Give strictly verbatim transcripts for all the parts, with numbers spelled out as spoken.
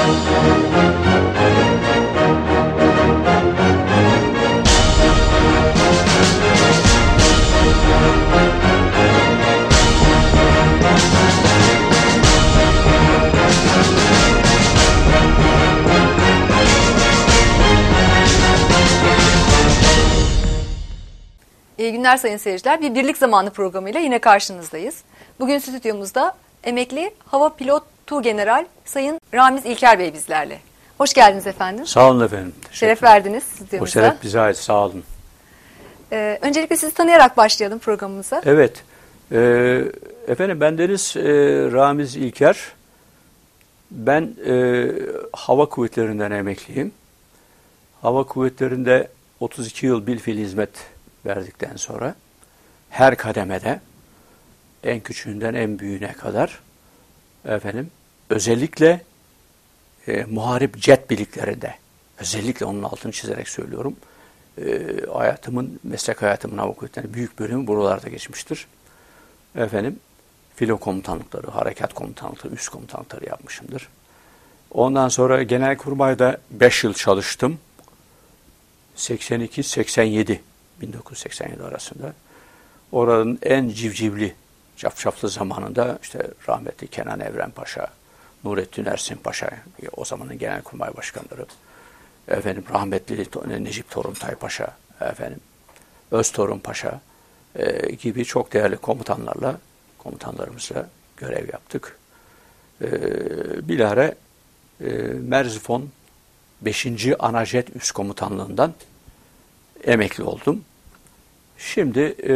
İyi günler sayın seyirciler. Bir birlik zamanı programıyla yine karşınızdayız. Bugün stüdyomuzda emekli hava pilotu general Sayın Ramiz İlker Bey bizlerle. Hoş geldiniz efendim. Sağ olun efendim. Şeref verdiniz stüdyomuza. O şeref bize ait, sağ olun. Ee, öncelikle sizi tanıyarak başlayalım programımıza. Evet. Ee, efendim bendeniz e, Ramiz İlker. Ben e, hava kuvvetlerinden emekliyim. Hava kuvvetlerinde otuz iki yıl bilfiil hizmet verdikten sonra her kademede en küçüğünden en büyüğüne kadar efendim özellikle e, muharip jet birliklerinde, özellikle onun altını çizerek söylüyorum, e, hayatımın, meslek hayatımın hava kuvvetlerinin büyük bölümü buralarda geçmiştir. Efendim filo komutanlıkları, harekat komutanlıkları, üst komutanlıkları yapmışımdır. Ondan sonra Genelkurmay'da beş yıl çalıştım. seksen iki seksen yedi bin dokuz yüz seksen yedi arasında. Oranın en civcivli, cafcaflı zamanında işte rahmetli Kenan Evren Paşa, Nurettin Ersin Paşa, o zamanın Genelkurmay Başkanları, efendim rahmetli Necip Toruntay Paşa, efendim Öztorun Paşa e, gibi çok değerli komutanlarla, komutanlarımızla görev yaptık. E, bilahare e, Merzifon beşinci Anajet Üst Komutanlığından emekli oldum. Şimdi e,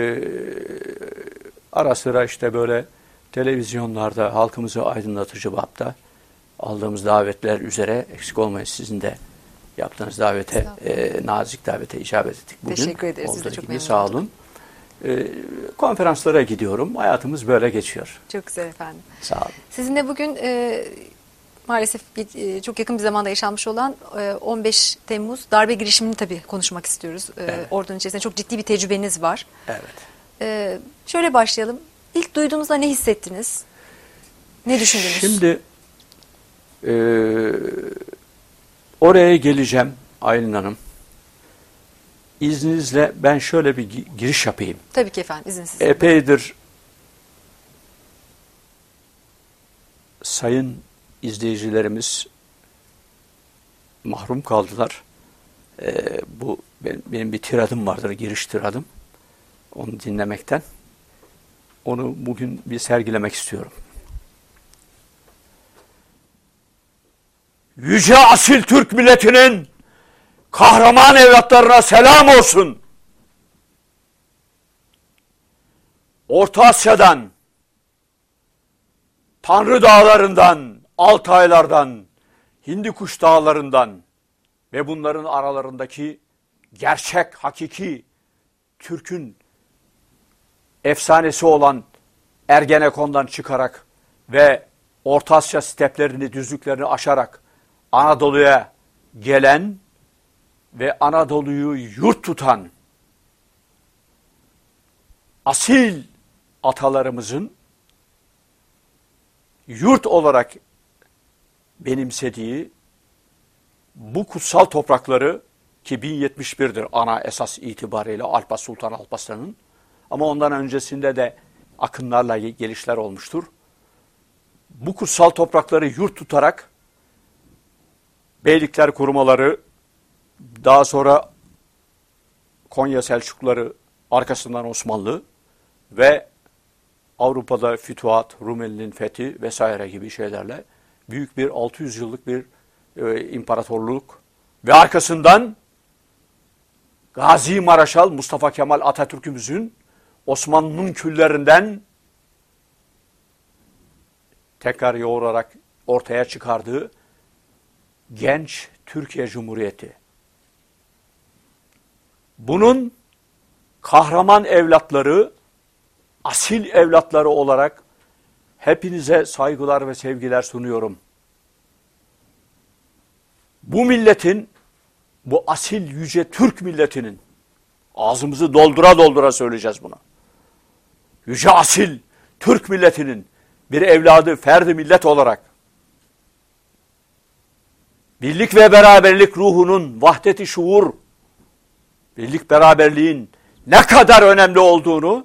ara sıra işte böyle televizyonlarda halkımızı aydınlatıcı bapta aldığımız davetler üzere eksik olmayın, sizin de yaptığınız davete, e, nazik davete icabet ettik bugün. Teşekkür ederiz. Olduğu Siz de çok gibi, memnun sağ oldum. olun. E, konferanslara gidiyorum. Hayatımız böyle geçiyor. Çok güzel efendim. Sağ olun. Sizinle bugün e, maalesef e, çok yakın bir zamanda yaşanmış olan e, on beş Temmuz darbe girişimini tabii konuşmak istiyoruz. E, Evet. Ordunun içerisinde çok ciddi bir tecrübeniz var. Evet. E, şöyle başlayalım. İlk duyduğunuzda ne hissettiniz? Ne düşündünüz? Şimdi e, oraya geleceğim Aylin Hanım. İzninizle ben şöyle bir giriş yapayım. Tabii ki efendim, izinsiz. Epeydir sayın izleyicilerimiz mahrum kaldılar. Ee, bu benim, benim bir tiradım vardır, giriş tiradım. Onu dinlemekten. Onu bugün bir sergilemek istiyorum. Yüce asil Türk milletinin kahraman evlatlarına selam olsun. Orta Asya'dan, Tanrı Dağları'ndan, Altaylar'dan, Hindikuş Dağları'ndan ve bunların aralarındaki gerçek, hakiki Türk'ün efsanesi olan Ergenekon'dan çıkarak ve Orta Asya steplerini, düzlüklerini aşarak Anadolu'ya gelen ve Anadolu'yu yurt tutan asil atalarımızın yurt olarak benimsediği bu kutsal toprakları, ki bin yetmiş bir'dir ana esas itibariyle Alparslan Sultan Alparslan'ın, ama ondan öncesinde de akınlarla gelişler olmuştur. Bu kutsal toprakları yurt tutarak beylikler kurmaları, daha sonra Konya Selçukluları, arkasından Osmanlı ve Avrupa'da Fütuhat, Rumeli'nin fethi vesaire gibi şeylerle büyük bir altı yüz yıllık bir e, imparatorluk ve arkasından Gazi Maraşal Mustafa Kemal Atatürk'ümüzün Osmanlı'nın küllerinden tekrar yoğurarak ortaya çıkardığı genç Türkiye Cumhuriyeti. Bunun kahraman evlatları, asil evlatları olarak hepinize saygılar ve sevgiler sunuyorum. Bu milletin, bu asil yüce Türk milletinin, ağzımızı doldura doldura söyleyeceğiz bunu. Yüce asil Türk milletinin bir evladı, ferdi millet olarak birlik ve beraberlik ruhunun, vahdet-i şuur, birlik beraberliğin ne kadar önemli olduğunu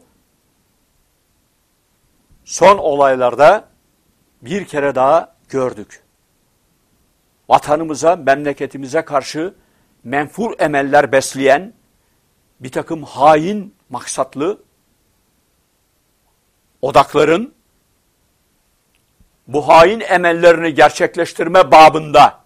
son olaylarda bir kere daha gördük. Vatanımıza, memleketimize karşı menfur emeller besleyen bir takım hain maksatlı odakların bu hain emellerini gerçekleştirme babında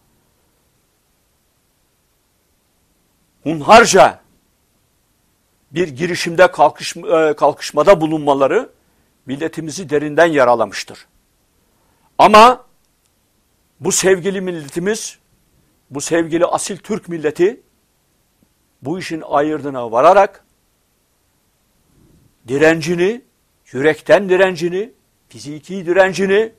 hunharca bir girişimde kalkışma, kalkışmada bulunmaları milletimizi derinden yaralamıştır. Ama bu sevgili milletimiz, bu sevgili asil Türk milleti bu işin ayırdına vararak direncini, yürekten direncini, fiziki direncini,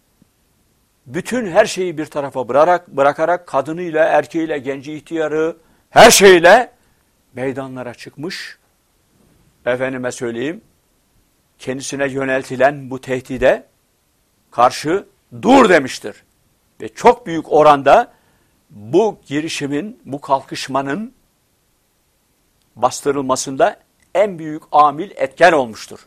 bütün her şeyi bir tarafa bırakarak, bırakarak kadınıyla, erkeğiyle, genci, ihtiyarı, her şeyle meydanlara çıkmış. Efendime söyleyeyim, kendisine yöneltilen bu tehdide karşı dur demiştir. Ve çok büyük oranda bu girişimin, bu kalkışmanın bastırılmasında en büyük amil etken olmuştur.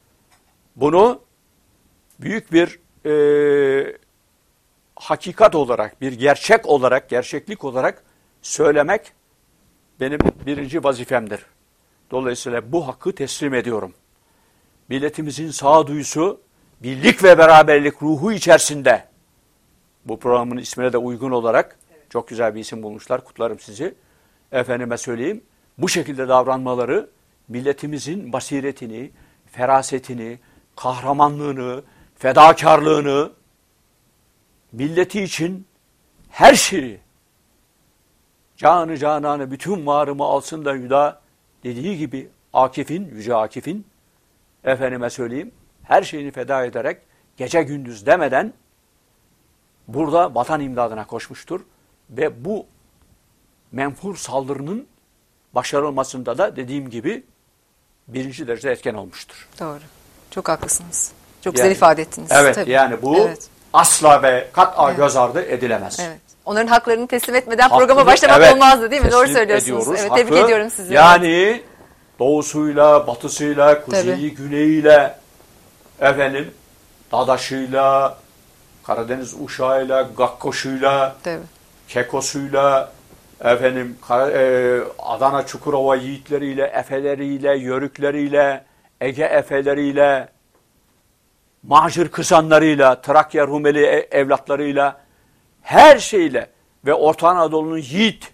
Bunu büyük bir e, hakikat olarak, bir gerçek olarak, gerçeklik olarak söylemek benim birinci vazifemdir. Dolayısıyla bu hakkı teslim ediyorum. Milletimizin sağduyusu, birlik ve beraberlik ruhu içerisinde, bu programın ismine de uygun olarak çok güzel bir isim bulmuşlar, kutlarım sizi. Efendime söyleyeyim, bu şekilde davranmaları milletimizin basiretini, ferasetini, kahramanlığını, fedakarlığını, milleti için her şeyi, canı cananı, bütün varımı alsın da hüda dediği gibi Akif'in, Yüce Akif'in, efendime söyleyeyim, her şeyini feda ederek gece gündüz demeden burada vatan imdadına koşmuştur. Ve bu menfur saldırının başarılmasında da dediğim gibi birinci derecede etken olmuştur. Doğru. Çok haklısınız. Çok yani, güzel ifade ettiniz. Evet Tabii. yani bu evet. asla ve kat'a evet. göz ardı edilemez. Evet. Onların haklarını teslim etmeden Hakkını, programa başlamak evet, olmazdı değil mi? Doğru söylüyorsunuz. Ediyoruz, evet, hakkı, tebrik ediyorum sizi. Yani doğusuyla, batısıyla, kuzeyi, Tabii. güneyiyle, efendim, Dadaşıyla, Karadeniz uşağıyla, Gakkoşuyla, Tabii. Kekosuyla, efendim, Adana Çukurova yiğitleriyle, efeleriyle, yörükleriyle, Ege efeleriyle, Macir kızanlarıyla, Trakya Rumeli evlatlarıyla, her şeyle ve Orta Anadolu'nun yiğit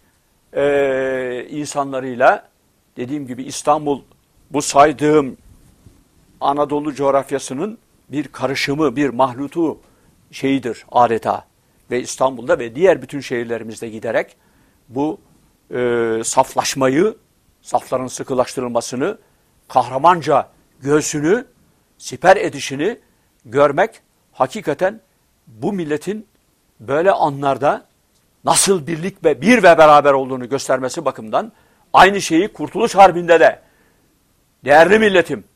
e, insanlarıyla, dediğim gibi İstanbul, bu saydığım Anadolu coğrafyasının bir karışımı, bir mahlutu şeyidir adeta. Ve İstanbul'da ve diğer bütün şehirlerimizde giderek bu e, saflaşmayı, safların sıkılaştırılmasını, kahramanca göğsünü, siper edişini görmek hakikaten bu milletin böyle anlarda nasıl birlik ve bir ve beraber olduğunu göstermesi bakımından aynı şeyi Kurtuluş Harbi'nde de değerli milletim,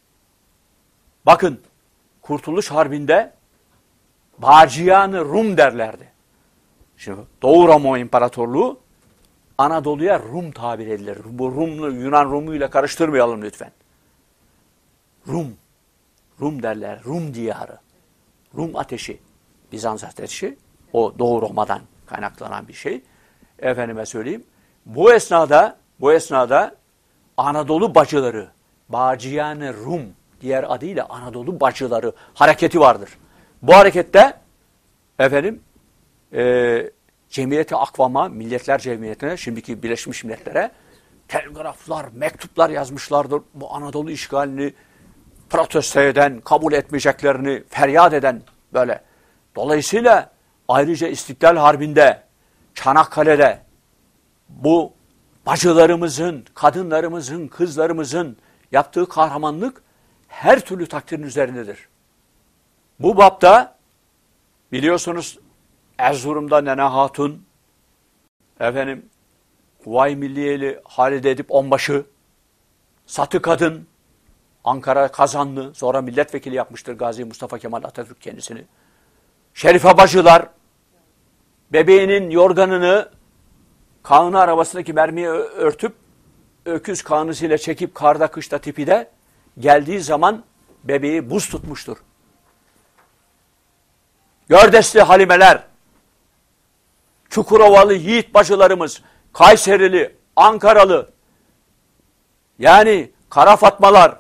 bakın Kurtuluş Harbi'nde Bağcıyan-ı Rum derlerdi. Şimdi Doğu Roma İmparatorluğu Anadolu'ya Rum tabir edilir. Bu Rumlu, Yunan Rumuyla karıştırmayalım lütfen. Rum, Rum derler, Rum diyarı, Rum ateşi, Bizans ateşi, o Doğu Roma'dan kaynaklanan bir şey. Efendime söyleyeyim, bu esnada, bu esnada Anadolu bacıları, Bağcıyan-ı Rum, diğer adıyla Anadolu bacıları hareketi vardır. Bu harekette efendim e, Cemiyeti Akvam'a, Milletler Cemiyeti'ne, şimdiki Birleşmiş Milletler'e telgraflar, mektuplar yazmışlardır. Bu Anadolu işgalini protesto eden, kabul etmeyeceklerini feryat eden böyle. Dolayısıyla ayrıca İstiklal Harbi'nde, Çanakkale'de bu bacılarımızın, kadınlarımızın, kızlarımızın yaptığı kahramanlık her türlü takdirin üzerindedir. Bu bapta biliyorsunuz Erzurum'da Nene Hatun, efendim Kuvayi Milliyeli Halide Edip Onbaşı, Satı Kadın, Ankara Kazanlı, sonra milletvekili yapmıştır Gazi Mustafa Kemal Atatürk kendisini. Şerife Bacılar, bebeğinin yorganını Kaan'ı arabasındaki mermiye örtüp öküz kanısıyla çekip karda kışta tipide geldiği zaman bebeği buz tutmuştur. Gördesli Halimeler, Çukurovalı yiğit bacılarımız, Kayserili, Ankaralı, yani Kara Fatmalar,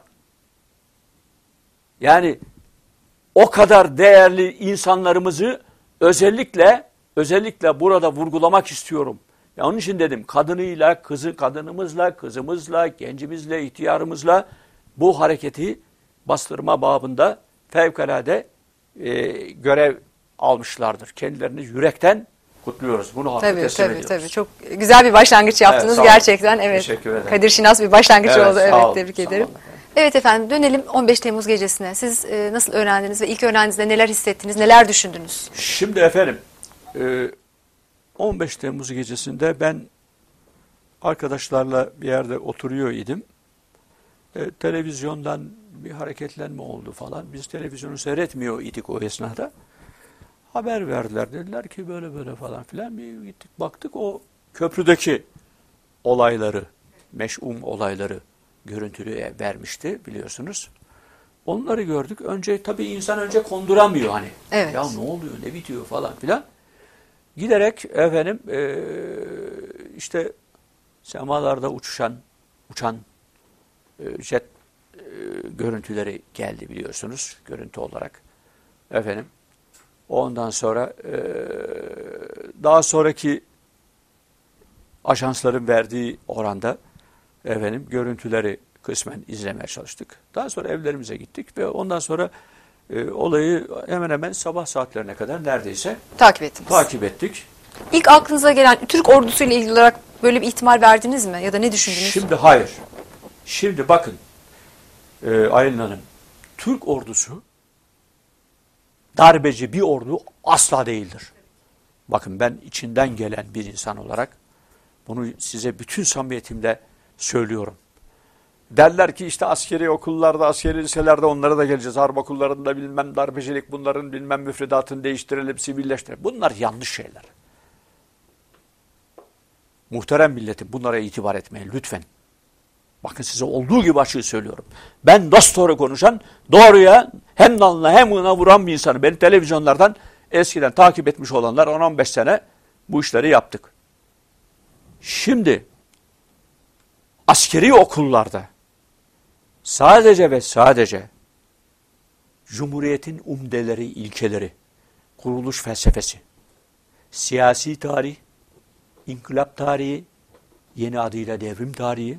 yani o kadar değerli insanlarımızı özellikle özellikle burada vurgulamak istiyorum. Ya onun için dedim, kadınıyla, kızı, kadınımızla, kızımızla, gencimizle, ihtiyarımızla bu hareketi bastırma babında fevkalade e, görev almışlardır. Kendilerini yürekten kutluyoruz. Bunu haklı teslim tabii, ediyoruz. Tabii, çok güzel bir başlangıç yaptınız Evet, gerçekten. Evet. Teşekkür ederim. Kadir Şinas bir başlangıç Evet, oldu. Evet, olun, tebrik sağ ederim. olun. Evet efendim, dönelim on beş Temmuz gecesine. Siz e, nasıl öğrendiniz ve ilk öğrendiğinizde neler hissettiniz, neler düşündünüz? Şimdi efendim, e, on beş Temmuz gecesinde ben arkadaşlarla bir yerde oturuyor idim. E, televizyondan bir hareketlenme oldu falan. Biz televizyonu seyretmiyor idik o esnada. Haber verdiler. Dediler ki böyle böyle falan filan. Bir gittik baktık, o köprüdeki olayları, meş'um olayları görüntülü vermişti biliyorsunuz. Onları gördük. Önce tabii insan önce konduramıyor hani. Evet. Ya ne oluyor, ne bitiyor falan filan. Giderek efendim e, işte semalarda uçuşan, uçan e, jet e, görüntüleri geldi biliyorsunuz, görüntü olarak. Efendim ondan sonra e, daha sonraki ajansların verdiği oranda efendim görüntüleri kısmen izlemeye çalıştık. Daha sonra evlerimize gittik ve ondan sonra e, olayı hemen hemen sabah saatlerine kadar neredeyse Takip ettiniz. takip ettik. İlk aklınıza gelen Türk ordusuyla ilgili olarak böyle bir ihtimal verdiniz mi? Ya da ne düşündünüz? Şimdi hayır. Şimdi bakın e, Aylin Hanım, Türk ordusu darbeci bir ordu asla değildir. Bakın ben içinden gelen bir insan olarak bunu size bütün samimiyetimle söylüyorum. Derler ki işte askeri okullarda, askeri liselerde onlara da geleceğiz. Harp okullarında bilmem darbecilik, bunların bilmem müfredatını değiştirelim, sivilleştirelim. Bunlar yanlış şeyler. Muhterem milletim, bunlara itibar etmeyin lütfen. Bakın size olduğu gibi açığı söylüyorum. Ben dosdoğru konuşan, doğruya hem nalına hem ona vuran bir insanım. Beni televizyonlardan eskiden takip etmiş olanlar on on beş sene bu işleri yaptık. Şimdi askeri okullarda sadece ve sadece Cumhuriyet'in umdeleri, ilkeleri, kuruluş felsefesi, siyasi tarih, inkılap tarihi, yeni adıyla devrim tarihi,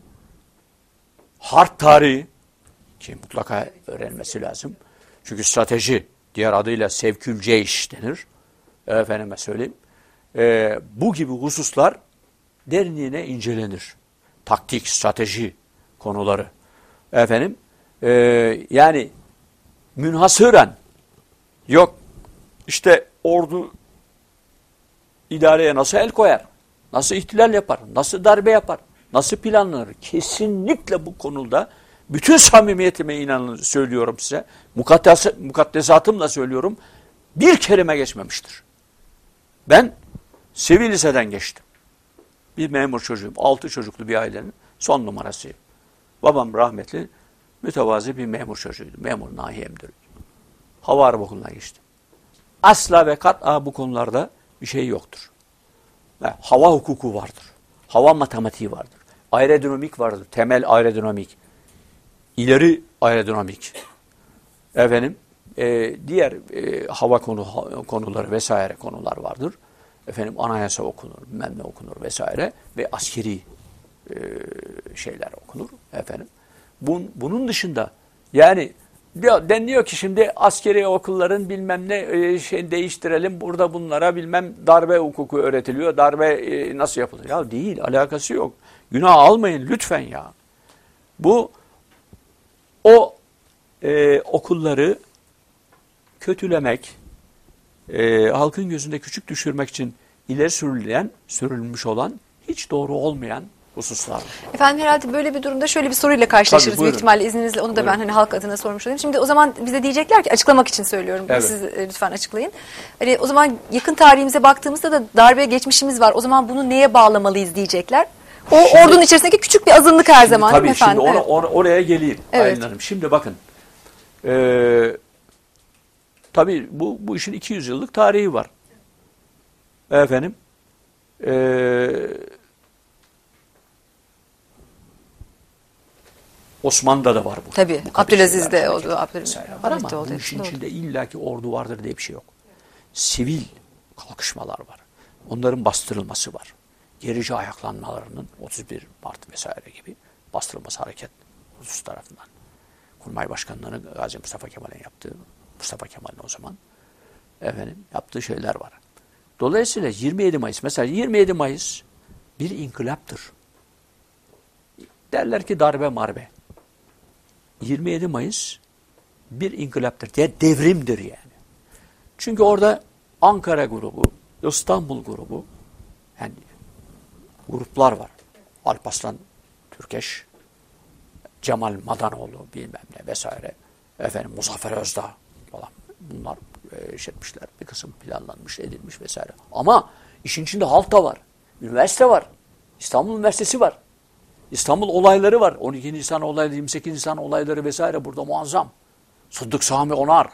harp tarihi ki mutlaka öğrenmesi lazım. Çünkü strateji, diğer adıyla sevkül ceyş denir. Efendime söyleyeyim. Ee, bu gibi hususlar derinliğine incelenir. Taktik, strateji konuları. Efendim, e, yani münhasıran yok işte ordu idareye nasıl el koyar, nasıl ihtilal yapar, nasıl darbe yapar, nasıl planlanır? Kesinlikle bu konuda bütün samimiyetime inanın söylüyorum size, mukaddes, mukaddesatımla söylüyorum, bir kelime geçmemiştir. Ben sivil liseden geçtim. Bir memur çocuğum, altı çocuklu bir ailenin son numarasıyım. Babam rahmetli, mütevazi bir memur çocuğuydu. Memur nahiye müdürü. Hava Harp Okulu'na geçtim. Asla ve kat'a bu konularda bir şey yoktur. Yani hava hukuku vardır. Hava matematiği vardır. Aerodinamik vardır. Temel aerodinamik. İleri aerodinamik. Efendim, e, diğer e, hava konu konuları vesaire konular vardır. Efendim anayasa okunur, bilmem ne okunur vesaire ve askeri e, şeyler okunur efendim. Bun, bunun dışında yani diyor, deniliyor ki şimdi askeri okulların bilmem ne e, şey değiştirelim, burada bunlara bilmem darbe hukuku öğretiliyor, darbe e, nasıl yapılır? Ya değil, alakası yok. Günah almayın lütfen ya. Bu o e, okulları kötülemek, e, halkın gözünde küçük düşürmek için ileri sürülen, sürülmüş olan, hiç doğru olmayan hususlar var. Efendim herhalde böyle bir durumda şöyle bir soruyla karşılaşırız. Tabii, Büyük ihtimalle izninizle onu da Buyurun. ben hani halk adına sormuş olayım. Şimdi o zaman bize diyecekler ki, açıklamak için söylüyorum. Evet. Siz e, lütfen açıklayın. Hani o zaman yakın tarihimize baktığımızda da darbe geçmişimiz var. O zaman bunu neye bağlamalıyız diyecekler. O Şimdi- ordunun içerisindeki küçük bir azınlık her zaman değil mi Tabii efendim? şimdi ona, Evet. ona- oraya geleyim Evet. Aylin Hanım. Şimdi bakın. Ee, tabii bu, bu işin iki yüz yıllık tarihi var. Efendim. Ee, Osmanlı'da da var bu. Tabii. Bu kadar Abdülaziz'de şeyler, oldu, hareketler Abdülhamit vesaire var Abdülhamit ama oldu, bu hepsi işin oldu. içinde illaki ordu vardır diye bir şey yok. Sivil kalkışmalar var. Onların bastırılması var. Gerici ayaklanmalarının otuz bir Mart vesaire gibi bastırılması hareket husus tarafından. Kurmay Başkanlığı'nı Gazi Mustafa Kemal'in yaptığı, Mustafa Kemal'in o zaman efendim yaptığı şeyler var. Dolayısıyla yirmi yedi Mayıs, mesela yirmi yedi Mayıs bir inkılaptır. Derler ki darbe marbe. yirmi yedi Mayıs bir inkılaptır. De, devrimdir yani. Çünkü orada Ankara grubu, İstanbul grubu, yani gruplar var. Alparslan Türkeş, Cemal Madanoğlu bilmem ne vesaire. Efendim Muzaffer Özdağ falan. Bunlar e, iş etmişler. Bir kısım planlanmış, edilmiş vesaire. Ama işin içinde halk da var. Üniversite var. İstanbul Üniversitesi var. İstanbul olayları var. on iki Nisan olayları, yirmi sekiz Nisan olayları vesaire burada muazzam. Sıddık Sami Onar.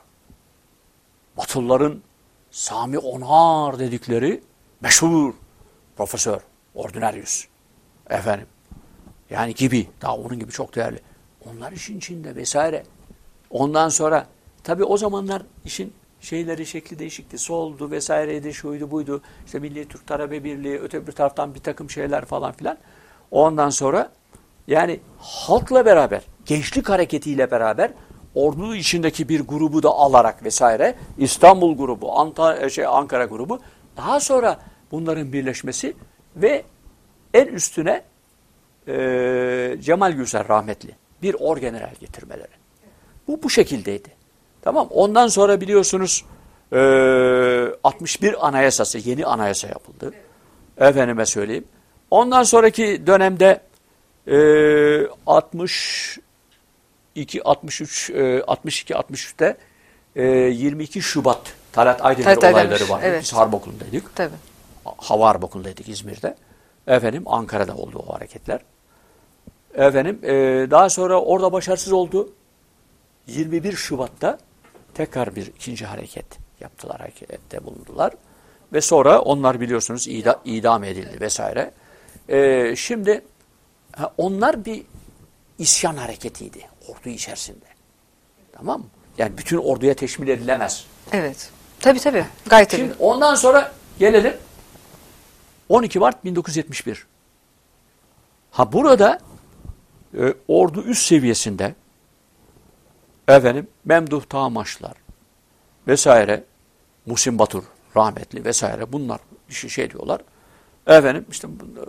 Batılıların Sami Onar dedikleri meşhur profesör, ordinarius. Efendim. Yani gibi. Daha onun gibi çok değerli. Onlar işin içinde vesaire. Ondan sonra tabii o zamanlar işin şeyleri şekli değişikti. Soldu vesaireydi, şuydu buydu. İşte Milli Türk Talebe Birliği, öte bir taraftan bir takım şeyler falan filan. Ondan sonra yani halkla beraber, gençlik hareketiyle beraber ordu içindeki bir grubu da alarak vesaire, İstanbul grubu, Anta, şey, Ankara grubu, daha sonra bunların birleşmesi ve en üstüne e, Cemal Gürsel rahmetli bir orgeneral getirmeleri. Bu bu şekildeydi. Tamam. Ondan sonra biliyorsunuz e, altmış bir Anayasası, yeni anayasa yapıldı. Efendime söyleyeyim. Ondan sonraki dönemde e, altmış iki, altmış üç, e, altmış iki, altmış üçte e, yirmi iki Şubat Talat Aydemir Talat Aydemir, olayları vardı. evet. Biz Harp Okulu'ndaydık. Tabii. Hava Harp Okulu'ndaydık İzmir'de. Efendim Ankara'da oldu o hareketler. Efendim e, daha sonra orada başarısız oldu. yirmi bir Şubat'ta tekrar bir ikinci hareket yaptılar, harekette bulundular. Ve sonra onlar biliyorsunuz ida, idam edildi vesaire. Ee, şimdi ha, onlar bir isyan hareketiydi ordu içerisinde. Tamam mı? Yani bütün orduya teşmil edilemez. Evet. Tabii tabii. Gayet tabii. Şimdi ondan sonra gelelim on iki Mart bin dokuz yüz yetmiş bir. Ha burada e, ordu üst seviyesinde efendim Memduh Tağmaşlar vesaire, Muhsin Batur rahmetli vesaire bunlar şey, şey diyorlar. Efendim işte e,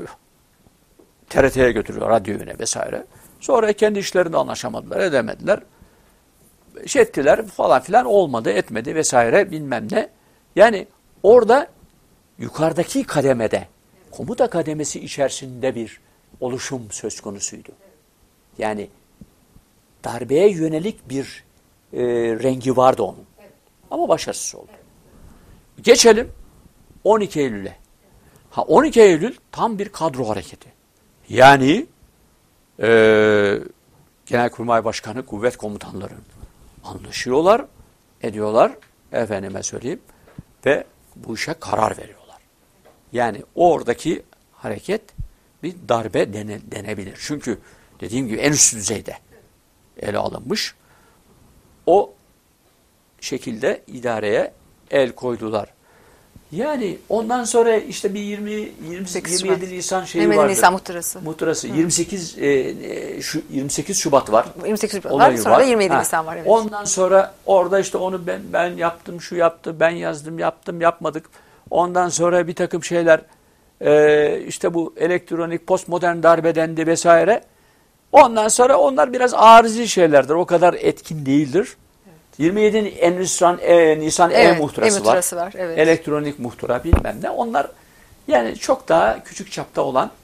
T R T'ye götürüyor, radyo yöne vesaire. Sonra kendi işlerinde anlaşamadılar, edemediler. Şey ettiler falan filan, olmadı, etmedi vesaire bilmem ne. Yani orada yukarıdaki kademede, komuta kademesi içerisinde bir oluşum söz konusuydu. Yani darbeye yönelik bir e, rengi vardı onun. Ama başarısız oldu. Geçelim on iki Eylül'e. Ha on iki Eylül tam bir kadro hareketi. Yani e, Genelkurmay Başkanı, kuvvet komutanları anlaşıyorlar, ediyorlar, efendime söyleyeyim, ve bu işe karar veriyorlar. Yani oradaki hareket bir darbe dene, denebilir. Çünkü dediğim gibi en üst düzeyde ele alınmış. O şekilde idareye el koydular. Yani ondan sonra işte bir yirmi, yirmi, yirmi yedi Nisan şeyi yirmi yedi vardı. Nisan muhtırası. Muhtırası. yirmi sekiz, e, şu, yirmi sekiz Şubat var. yirmi sekiz Şubat var. Olayı Sonra da yirmi yedi Ha. Nisan var. Evet. Ondan sonra orada işte onu ben ben yaptım, şu yaptı, ben yazdım, yaptım, yapmadık. Ondan sonra bir takım şeyler e, işte bu elektronik postmodern darbe dendi vesaire. Ondan sonra onlar biraz arızi şeylerdir. O kadar etkin değildir. Evet. yirmi yedi en Nisan, e, Nisan evet, e-muhtırası e-muhtırası var. var evet. Elektronik muhtıra bilmem ne. Onlar yani çok daha küçük çapta olan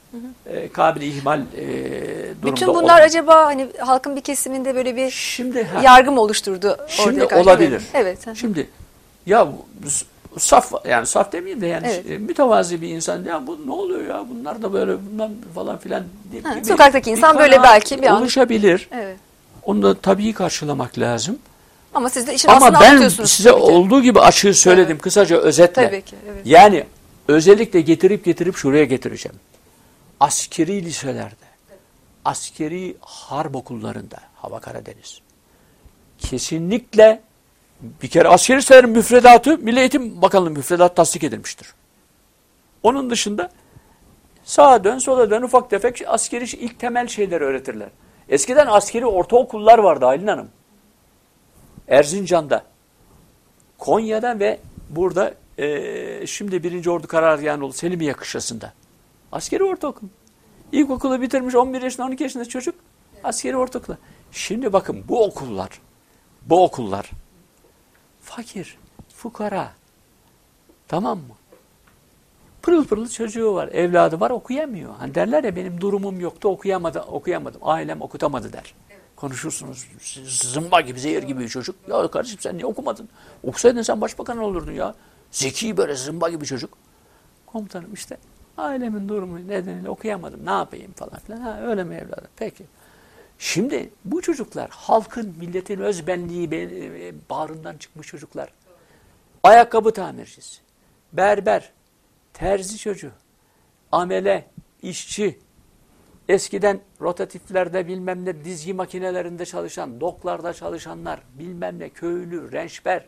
e, kabil ihmal e, durumda. Bütün bunlar ol- acaba hani halkın bir kesiminde böyle bir Şimdi ha, yargı mı oluşturdu? şimdi ortaya karşı? olabilir. Evet. evet. Şimdi ya bu- saf yani saf demeyeyim de yani Evet. e, mütevazi bir insan ya bu ne oluyor ya bunlar da böyle bunlar falan filan diye Ha, gibi sokaktaki bir insan böyle kanaat belki bir an- oluşabilir. Evet. Onu da tabii karşılamak lazım. Ama siz de işin Ama aslını ben anlatıyorsunuz. size tabii ki. olduğu gibi açığı söyledim Evet. kısaca özetle. Tabii ki, evet. Yani özellikle getirip getirip şuraya getireceğim. Askeri liselerde, askeri harp okullarında, Hava Karadeniz, kesinlikle bir kere askeri liselerin müfredatı Milli Eğitim Bakanlığı müfredat tasdik edilmiştir. Onun dışında sağa dön sola dön ufak tefek askeri ilk temel şeyleri öğretirler. Eskiden askeri ortaokullar vardı Aylin Hanım. Erzincan'da, Konya'da ve burada e, şimdi birinci Ordu Karargahı'nın Selimiye Kışlası'nda. Askeri ortaokul. İlkokulu bitirmiş on bir yaşında on iki yaşında çocuk askeri ortaokula. Şimdi bakın bu okullar, bu okullar fakir, fukara, tamam mı? Pırıl pırıl çocuğu var, evladı var okuyamıyor. Hani derler ya benim durumum yoktu okuyamadı, okuyamadım, ailem okutamadı der. Konuşursunuz zımba gibi zehir gibi bir çocuk. Ya kardeşim sen niye okumadın? Okusaydın sen başbakan olurdun ya. Zeki böyle zımba gibi çocuk. Komutanım işte ailemin durumu nedeniyle okuyamadım ne yapayım falan filan. Ha, öyle mi evladım? Peki. Şimdi bu çocuklar halkın, milletin özbenliği bağrından çıkmış çocuklar. Ayakkabı tamircisi, berber, terzi çocuğu, amele, işçi, eskiden rotatiflerde bilmem ne dizgi makinelerinde çalışan, doklarda çalışanlar, bilmem ne köylü, rençber.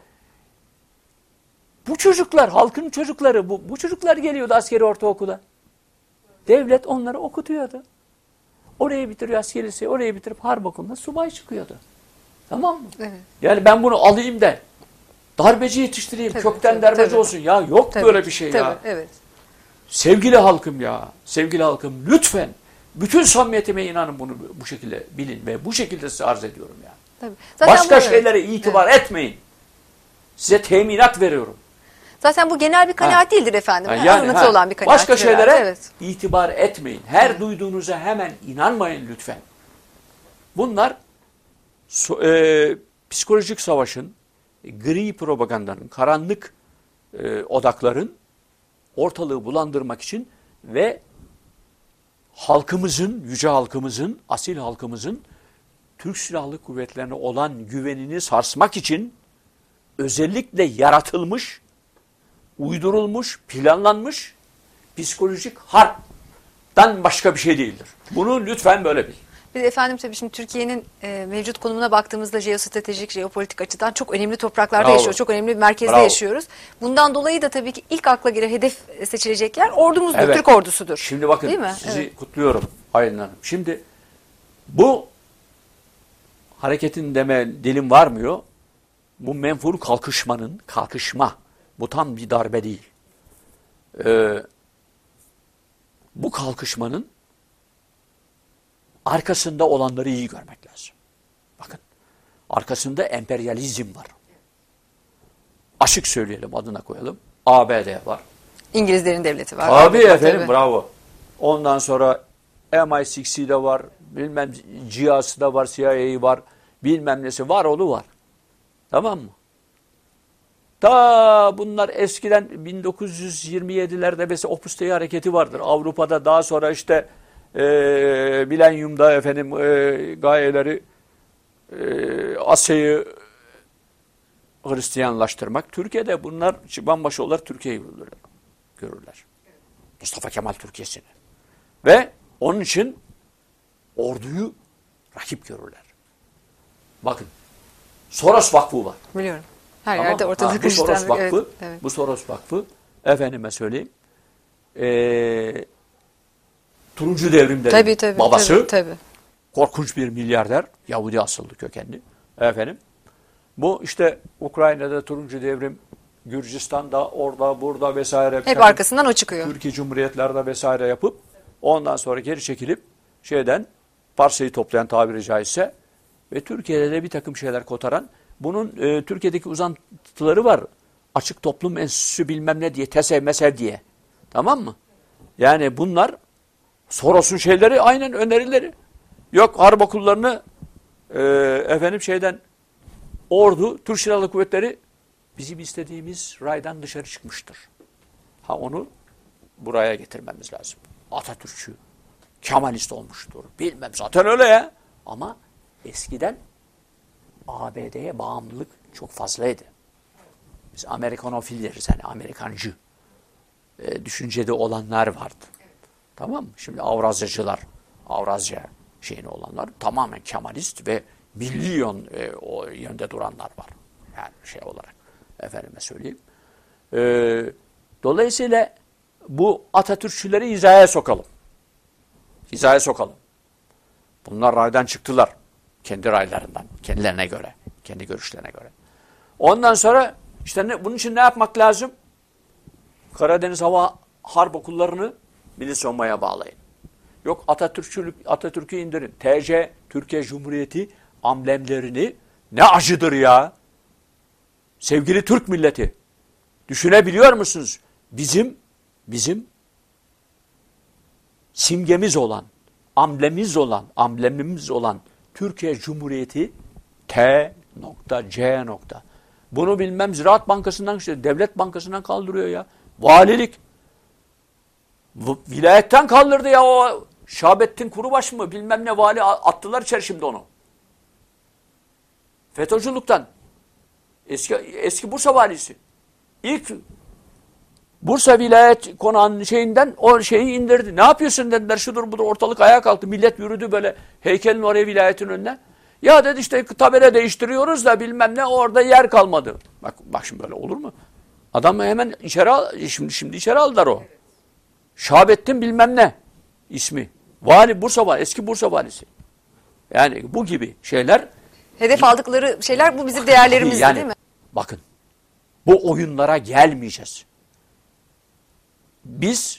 Bu çocuklar, halkın çocukları, bu, bu çocuklar geliyordu askeri ortaokula. Devlet onları okutuyordu. Orayı bitiriyor askeri liseyi, orayı bitirip harp okulunda subay çıkıyordu. Tamam mı? Evet. Yani ben bunu alayım da darbeci yetiştireyim, Tabii, kökten tabii, darbeci tabii. olsun. Ya yok Tabii, böyle bir şey tabii, ya. Evet. Sevgili halkım ya, sevgili halkım lütfen bütün samimiyetime inanın bunu bu şekilde bilin ve bu şekilde size arz ediyorum ya. Tabii. Zaten Başka bu- şeylere itibar Evet. etmeyin. Size teminat veriyorum. Zaten bu genel bir kanaat Ha. değildir efendim. Ha, Yani, yani, Anlatı ha, olan bir kanaat. başka şeylere Evet. itibar etmeyin. Her duyduğunuza hemen inanmayın lütfen. Bunlar so, e, psikolojik savaşın, gri propagandanın, karanlık e, odakların ortalığı bulandırmak için ve halkımızın, yüce halkımızın, asil halkımızın Türk Silahlı Kuvvetlerine olan güvenini sarsmak için özellikle yaratılmış, uydurulmuş, planlanmış psikolojik harptan başka bir şey değildir. Bunu lütfen böyle bil. Bir de efendim tabii şimdi Türkiye'nin e, mevcut konumuna baktığımızda jeostratejik, jeopolitik açıdan çok önemli topraklarda Bravo. yaşıyoruz. Çok önemli bir merkezde Bravo. yaşıyoruz. Bundan dolayı da tabii ki ilk akla gelen hedef seçilecek yer ordumuzdur, Evet. Türk ordusudur. Şimdi bakın Değil mi? sizi Evet. kutluyorum Aylin Hanım. Şimdi bu hareketin deme dilim varmıyor. Bu menfur kalkışmanın, kalkışma, bu tam bir darbe değil. Ee, bu kalkışmanın arkasında olanları iyi görmek lazım. Bakın, arkasında emperyalizm var. Açık söyleyelim, adına koyalım. A B D var. İngilizlerin devleti var. Tabii Tabii. efendim, bravo. Ondan sonra M I altı de var, bilmem G I A'sı da var, C I A var, bilmem nesi var, oğlu var. Tamam mı? Ta bunlar eskiden bin dokuz yüz yirmi yedilerde mesela Opus Dei hareketi vardır. Avrupa'da daha sonra işte e, milenyumda efendim e, gayeleri e, Asya'yı Hristiyanlaştırmak. Türkiye'de bunlar çıbanbaşı olarak Türkiye'yi görürler. görürler. Mustafa Kemal Türkiye'sini. Ve onun için orduyu rakip görürler. Bakın Soros Vakfı var. Biliyorum. Her Tamam. yerde ortada Ha, bu Soros Hristiyanlık. Vakfı, Evet, evet. bu Soros Vakfı, efendime söyleyeyim, ee, Turuncu Devrim'de Tabii, tabii, babası, tabii, tabii. korkunç bir milyarder, Yahudi asıllı kökenli, efendim. Bu işte Ukrayna'da Turuncu Devrim, Gürcistan'da, orada, burada vesaire. Hep arkasından o çıkıyor. Türkiye Cumhuriyetlerde vesaire yapıp, ondan sonra geri çekilip, şeyden, parsayı toplayan tabiri caizse, ve Türkiye'de de bir takım şeyler kotaran, bunun e, Türkiye'deki uzantıları var. Açık Toplum Enstitüsü bilmem ne diye, TESEV, MESEV diye. Tamam mı? Yani bunlar Soros'un şeyleri aynen önerileri. Yok harp okullarını e, efendim şeyden ordu, Türk Silahlı Kuvvetleri bizim istediğimiz raydan dışarı çıkmıştır. Ha onu buraya getirmemiz lazım. Atatürkçü, Kemalist olmuştur. Bilmem zaten öyle ya. Ama eskiden A B D'ye bağımlılık çok fazlaydı. Biz Amerikanofil deriz, yani Amerikancı e, düşüncede olanlar vardı. Tamam mı? Şimdi Avrazyacılar, Avrazya şeyini olanlar tamamen Kemalist ve milyon e, o yönde duranlar var. Yani şey olarak efendime söyleyeyim. E, dolayısıyla bu Atatürkçüleri hizaya sokalım. Hizaya sokalım. Bunlar raydan çıktılar. Kendi raylarından, kendilerine göre, kendi görüşlerine göre. Ondan sonra işte ne, bunun için ne yapmak lazım? Karadeniz Hava Harp Okullarını Milli Savunmaya bağlayın. Yok Atatürkçülük, Atatürk'ü indirin. T C, Türkiye Cumhuriyeti amblemlerini ne acıdır ya. Sevgili Türk milleti, düşünebiliyor musunuz? Bizim, bizim simgemiz olan, amblemimiz olan, amblemimiz olan Türkiye Cumhuriyeti T C. Bunu bilmem Ziraat Bankası'ndan, işte Devlet Bankası'ndan kaldırıyor ya. Valilik. Vilayetten kaldırdı ya o Şahabettin Kurubaş mı bilmem ne vali attılar içeri şimdi onu. FETÖ'cülükten. Eski, eski Bursa valisi. İlk Bursa vilayet konağının şeyinden o şeyi indirdi. Ne yapıyorsun dediler, şudur budur, ortalık ayağa kalktı. Millet yürüdü böyle heykelin oraya, vilayetin önüne. Ya dedi işte tabela değiştiriyoruz da bilmem ne, orada yer kalmadı. Bak bak şimdi böyle olur mu? Adamı hemen içeri al, şimdi, şimdi içeri aldılar o. Şahabettin bilmem ne ismi. Vali, Bursa vali, eski Bursa valisi. Yani bu gibi şeyler. Hedef aldıkları şeyler bu bizim değerlerimizdi yani, değil mi? Bakın bu oyunlara gelmeyeceğiz. Biz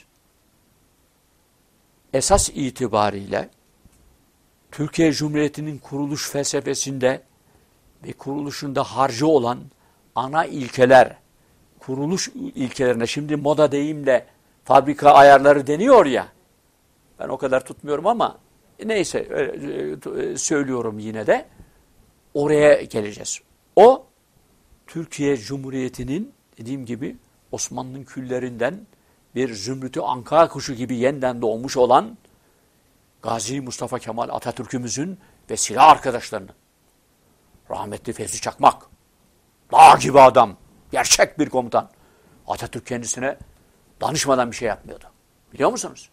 esas itibariyle Türkiye Cumhuriyeti'nin kuruluş felsefesinde ve kuruluşunda harcı olan ana ilkeler, kuruluş ilkelerine, şimdi moda deyimle fabrika ayarları deniyor ya, ben o kadar tutmuyorum ama neyse söylüyorum yine de, oraya geleceğiz. O Türkiye Cumhuriyeti'nin dediğim gibi Osmanlı'nın küllerinden bir zümrütü anka kuşu gibi yeniden doğmuş olan Gazi Mustafa Kemal Atatürk'ümüzün ve silah arkadaşlarının, rahmetli Fevzi Çakmak, dağ gibi adam, gerçek bir komutan. Atatürk kendisine danışmadan bir şey yapmıyordu. Biliyor musunuz?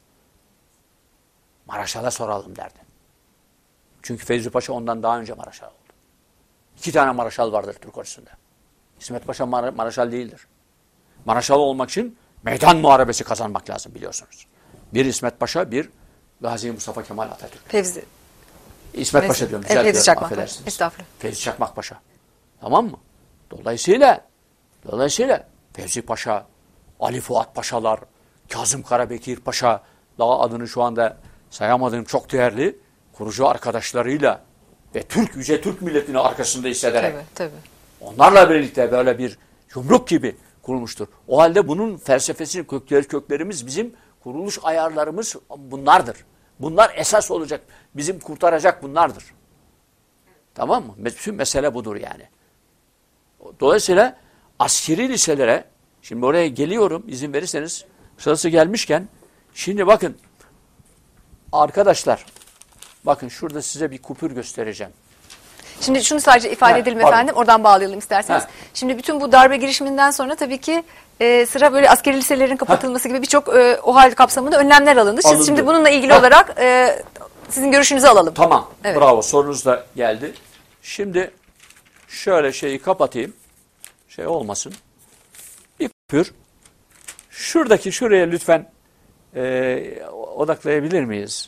Maraşal'a soralım derdi. Çünkü Fevzi Paşa ondan daha önce Maraşal oldu. İki tane Maraşal vardır Türk ordusunda. İsmet Paşa Mar Maraşal değildir. Maraşal olmak için meydan muharebesi kazanmak lazım, biliyorsunuz. Bir İsmet Paşa, bir Gazi Mustafa Kemal Atatürk. Fevzi. İsmet Fevzi. Paşa diyorum. Evet, Fevzi Çakmak. Affedersiniz. Estağfurullah. Fevzi Çakmak Paşa. Tamam mı? Dolayısıyla dolayısıyla Fevzi Paşa, Ali Fuat Paşalar, Kazım Karabekir Paşa, daha adını şu anda sayamadığım çok değerli kurucu arkadaşlarıyla ve Türk, yüce Türk milletini arkasında hissederek. Tabii, tabii. Onlarla birlikte böyle bir yumruk gibi kurulmuştur. O halde bunun felsefesini, kökleri, köklerimiz, bizim kuruluş ayarlarımız bunlardır. Bunlar esas olacak. Bizim kurtaracak bunlardır. Tamam mı? Bütün mesele budur yani. Dolayısıyla askeri liselere, şimdi oraya geliyorum izin verirseniz, sırası gelmişken, şimdi bakın arkadaşlar, bakın şurada size bir kupür göstereceğim. Şimdi şunu sadece ifade Ha, edelim pardon. efendim, oradan bağlayalım isterseniz. Ha. Şimdi bütün bu darbe girişiminden sonra tabii ki e, sıra böyle askeri liselerin kapatılması ha. gibi birçok e, o hal kapsamında önlemler alındı. Siz Alındı. şimdi bununla ilgili Ha. olarak e, sizin görüşünüzü alalım. Tamam, evet. Bravo, sorunuz da geldi. Şimdi şöyle şeyi kapatayım, şey olmasın. Bir kupür, şuradaki şuraya lütfen e, odaklayabilir miyiz?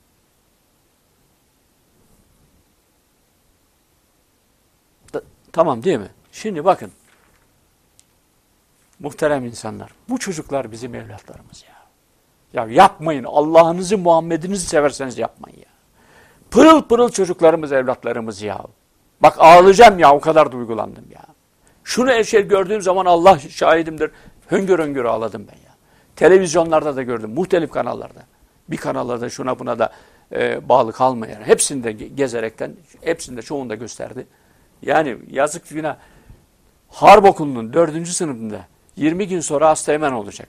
Tamam değil mi? Şimdi bakın. Muhterem insanlar. Bu çocuklar bizim evlatlarımız ya. Ya yapmayın. Allah'ınızı, Muhammed'inizi severseniz yapmayın ya. Pırıl pırıl çocuklarımız, evlatlarımız ya. Bak ağlayacağım ya, o kadar duygulandım ya. Şunu her şey gördüğüm zaman Allah şahidimdir. Höngür höngür ağladım ben ya. Televizyonlarda da gördüm. Muhtelif kanallarda. Bir kanala da şuna buna da e, bağlı kalmayan. Hepsini de gezerekten, hepsini de çoğunu da gösterdi. Yani yazık günah. Harp Okulu'nun dördüncü sınıfında yirmi gün sonra asteğmen olacak.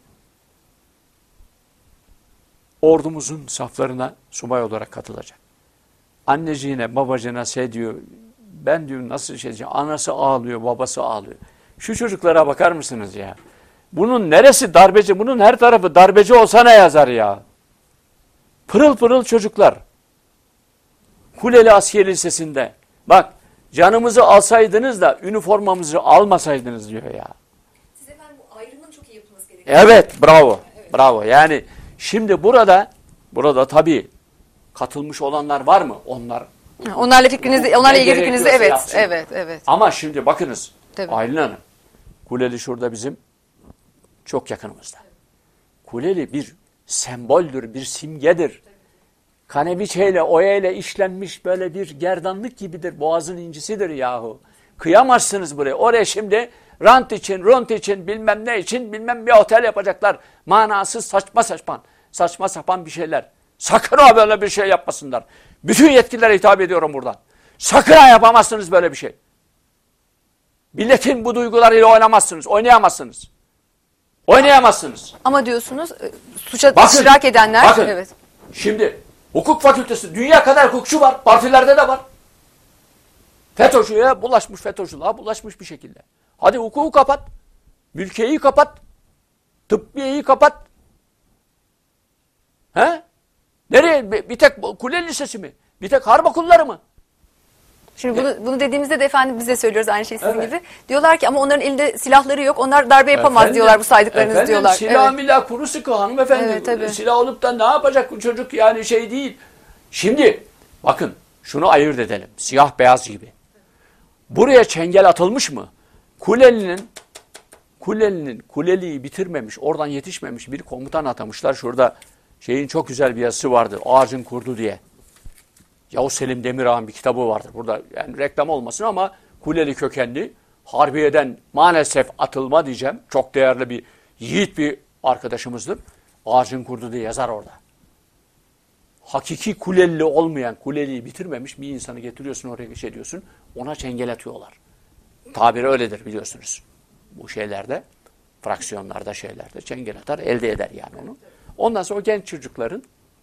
Ordumuzun saflarına subay olarak katılacak. Anneciğine, babacığına şey diyor, ben diyor nasıl şey diyeceğim, anası ağlıyor, babası ağlıyor. Şu çocuklara bakar mısınız ya? Bunun neresi darbeci, bunun her tarafı darbeci olsa ne yazar ya? Pırıl pırıl çocuklar. Kuleli Askeri Lisesi'nde. Bak, canımızı alsaydınız da üniformamızı almasaydınız diyor ya. Siz efendim bu ayrımın çok iyi yapılması gerekiyor. Evet, bravo. Evet. Bravo. Yani şimdi burada burada tabii katılmış olanlar var mı? Onlar Onlarla fikrinizi, onlarla ilgili fikrinizi evet, yapsın. evet, evet. Ama şimdi bakınız. Tabii. Aylin Hanım. Kuleli şurada bizim çok yakınımızda. Kuleli bir semboldür, bir simgedir. Kaneviçeyle, oyayla işlenmiş böyle bir gerdanlık gibidir. Boğazın incisidir yahu. Kıyamazsınız buraya. Oraya şimdi rant için, ront için, bilmem ne için, bilmem bir otel yapacaklar. Manasız, saçma saçma, saçma sapan bir şeyler. Sakın ha böyle bir şey yapmasınlar. Bütün yetkililere hitap ediyorum buradan. Sakın ha yapamazsınız böyle bir şey. Milletin bu duygularıyla oynamazsınız, oynayamazsınız. Oynayamazsınız. Ama diyorsunuz suça bakın, iştirak edenler bakın, evet. Şimdi hukuk fakültesi dünya kadar hukukçu var. Partilerde de var. FETÖ'cüye bulaşmış, FETÖ'cülüğe bulaşmış bir şekilde. Hadi hukuku kapat. Mülkiyeyi kapat. Tıbbiyeyi kapat. He? Nereye? Bir tek Kuleli Lisesi mi? Bir tek harp okulları mı? Şimdi bunu, bunu dediğimizde de efendim biz de söylüyoruz aynı şey sizin evet. gibi. Diyorlar ki ama onların elinde silahları yok. Onlar darbe yapamaz efendim, diyorlar bu saydıklarınız efendim, diyorlar. Silah evet. milah kuru sıkı hanımefendi. Evet, tabii. Silah olup da ne yapacak bu çocuk yani şey değil. Şimdi bakın şunu ayırt edelim. Siyah beyaz gibi. Buraya çengel atılmış mı? Kuleli'nin Kuleli'nin Kuleli'yi bitirmemiş, oradan yetişmemiş bir komutan atamışlar. Şurada şeyin çok güzel bir yazısı vardır. Ağacın Kurdu diye. Yavuz Selim Demirağ'ın bir kitabı vardır. Burada yani reklam olmasın ama Kuleli kökenli Harbiye'den maalesef atılma diyeceğim. Çok değerli bir yiğit bir arkadaşımızdır. Ağacın Kurdu diye yazar orada. Hakiki Kuleli olmayan, Kuleli'yi bitirmemiş bir insanı getiriyorsun oraya geç ediyorsun. Ona çengel atıyorlar. Tabiri öyledir biliyorsunuz. Bu şeylerde, fraksiyonlarda şeylerde çengel atar, elde eder yani onu. Ondan sonra o genç çocukların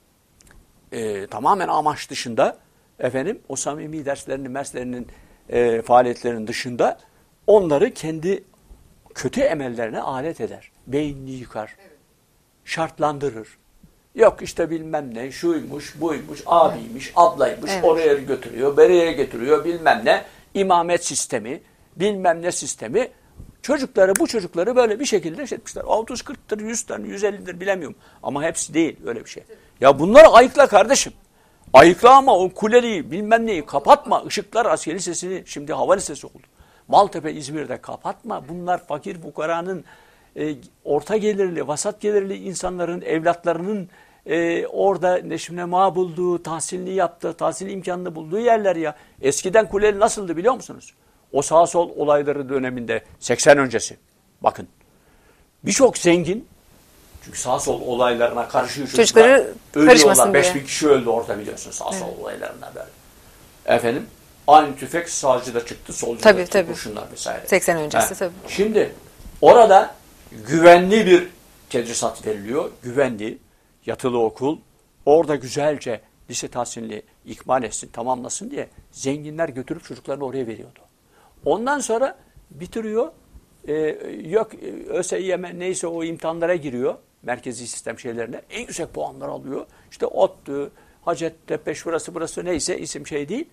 e, tamamen amaç dışında efendim o samimi derslerinin, merslerinin e, faaliyetlerinin dışında onları kendi kötü emellerine alet eder. Beynini yıkar, şartlandırır. Yok işte bilmem ne, şuymuş, buymuş, abiymiş, ablaymış, evet. Oraya götürüyor, bereye getiriyor, bilmem ne, imamet sistemi, bilmem ne sistemi. Çocukları, bu çocukları böyle bir şekilde şey etmişler. otuz kırktır, yüz tane, yüz ellidir bilemiyorum. Ama hepsi değil öyle bir şey. Ya bunları ayıkla kardeşim. Ayıkla ama o Kuleli'yi, bilmem neyi kapatma. Işıklar Askeri Lisesi'ni şimdi hava lisesi oldu. Maltepe İzmir'de kapatma. Bunlar fakir fukaranın, e, orta gelirli, vasat gelirli insanların, evlatlarının e, orada neşnema bulduğu, tahsilini yaptığı, tahsil imkanını bulduğu yerler ya. Eskiden Kuleli nasıldı biliyor musunuz? O sağ sol olayları döneminde seksen öncesi. Bakın. Birçok zengin çünkü sağ sol olaylarına karışıyor çocuklar. Ölüyorlar. beş bin kişi öldü orada biliyorsunuz sağ sol evet. olaylarına böyle. Efendim aynı tüfek sağcı da çıktı, solcu da çıktı. Kurşunlar vesaire. seksen öncesi ha. tabii. Şimdi orada güvenli bir tedrisat veriliyor. Güvenli, yatılı okul. Orada güzelce lise tahsilini ikmal etsin, tamamlasın diye zenginler götürüp çocuklarını oraya veriyordu. Ondan sonra bitiriyor, e, yok ÖSYM neyse o imtihanlara giriyor, merkezi sistem şeylerine, en yüksek puanlar alıyor. İşte ODTÜ, Hacettepe, şurası burası neyse isim şey değil.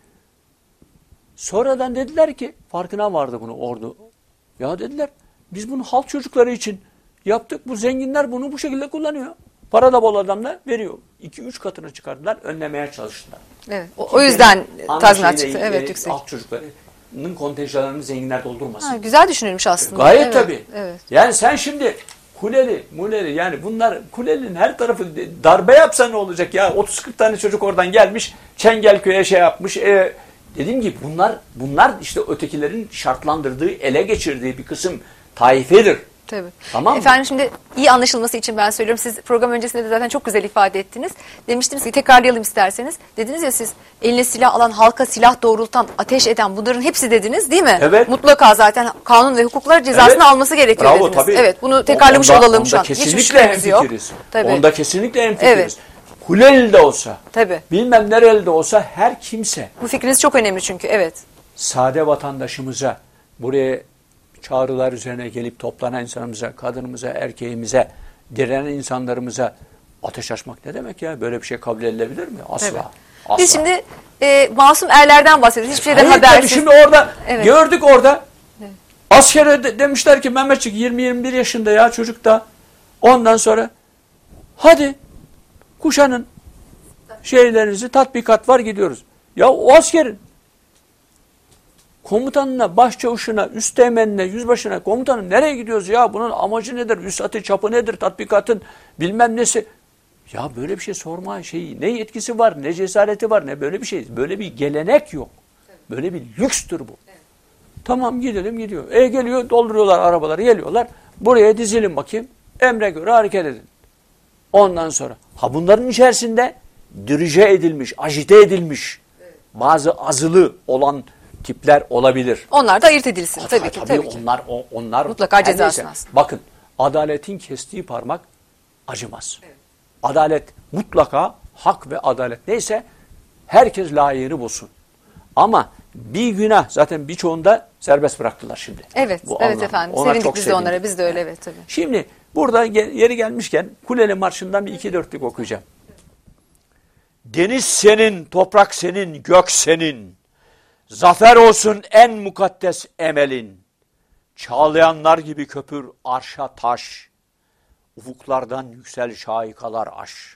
Sonradan dediler ki, farkına vardı bunu ordu. Ya dediler, biz bunu halk çocukları için yaptık, bu zenginler bunu bu şekilde kullanıyor. Para da bol adamlar veriyor. iki üç katını çıkardılar, önlemeye çalıştılar. Evet, o, o yüzden tazminat çıktı. Evet, yüksek. Halk çocukları kontenjanlarını zenginler doldurmasın. Ha, güzel düşünülmüş aslında. Gayet evet, tabii. Evet. Yani sen şimdi Kuleli, Muleli yani bunlar Kuleli'nin her tarafı darbe yapsa ne olacak ya? otuz kırk tane çocuk oradan gelmiş, Çengelköy'e şey yapmış. E, dediğim gibi bunlar bunlar işte ötekilerin şartlandırdığı, ele geçirdiği bir kısım taifedir. Tabii. Tamam mı? Efendim şimdi iyi anlaşılması için ben söylüyorum. Siz program öncesinde de zaten çok güzel ifade ettiniz. Demiştiniz ki tekrarlayalım isterseniz. Dediniz ya siz eline silah alan, halka silah doğrultan, ateş eden bunların hepsi dediniz değil mi? Evet. Mutlaka zaten kanun ve hukuklar cezasını Evet. alması gerekiyor Bravo, dediniz. tabii. Evet bunu tekrarlamış onda, olalım onda şu an. Kesinlikle Hiçbir şüphemiz yok. hemfikiriz. Tabii. Onda kesinlikle hemfikiriz. Evet. Kuleli de olsa, Tabii. bilmem nereli de olsa her kimse Bu fikriniz çok önemli çünkü evet. sade vatandaşımıza, buraya çağrılar üzerine gelip toplanan insanımıza, kadınımıza, erkeğimize, direnen insanlarımıza ateş açmak ne demek ya? Böyle bir şey kabul edilebilir mi? Asla. Evet. Asla. Biz şimdi e, masum erlerden bahsediyoruz. Hiçbir şeyden Hayır, habersiz. tabii şimdi orada Evet. gördük orada. Evet. Askere de, demişler ki Mehmetçik yirmi yirmi bir yaşında ya çocuk da. Ondan sonra hadi kuşanın şeylerinizi, tatbikat var, gidiyoruz. Ya o askerin komutanına, başçavuşuna, üsteğmenine, yüzbaşına, komutanım nereye gidiyoruz ya? Bunun amacı nedir? Üsatı, çapı nedir? Tatbikatın bilmem nesi. Ya böyle bir şey sorma şeyi. Ne yetkisi var, ne cesareti var, ne böyle bir şey. Böyle bir gelenek yok. Böyle bir lükstür bu. Evet. Tamam gidelim gidiyor. E geliyor, dolduruyorlar arabaları, geliyorlar. Buraya dizilin bakayım. Emre göre hareket edin. Ondan sonra. Ha bunların içerisinde dirije edilmiş, agite edilmiş, evet, bazı azılı olan tipler olabilir. Onlar da ayırt edilsin. Ha, tabii ki. Tabii, tabii ki. onlar, o, onlar mutlaka cezasını alsın. Bakın adaletin kestiği parmak acımaz. Evet. Adalet mutlaka hak ve adalet neyse herkes layığını bulsun. Ama bir günah zaten birçoğunda serbest bıraktılar şimdi. Evet, bu evet anlamda. efendim. Ona Sevindik çok biz de sevindik. onlara. Biz de öyle evet tabii. Şimdi burada yeri gelmişken Kuleli Marşı'ndan bir iki dörtlük okuyacağım. Deniz senin, toprak senin, gök senin. Zafer olsun en mukaddes emelin. Çağlayanlar gibi köpür arşa taş. Ufuklardan yüksel şahikalar aş.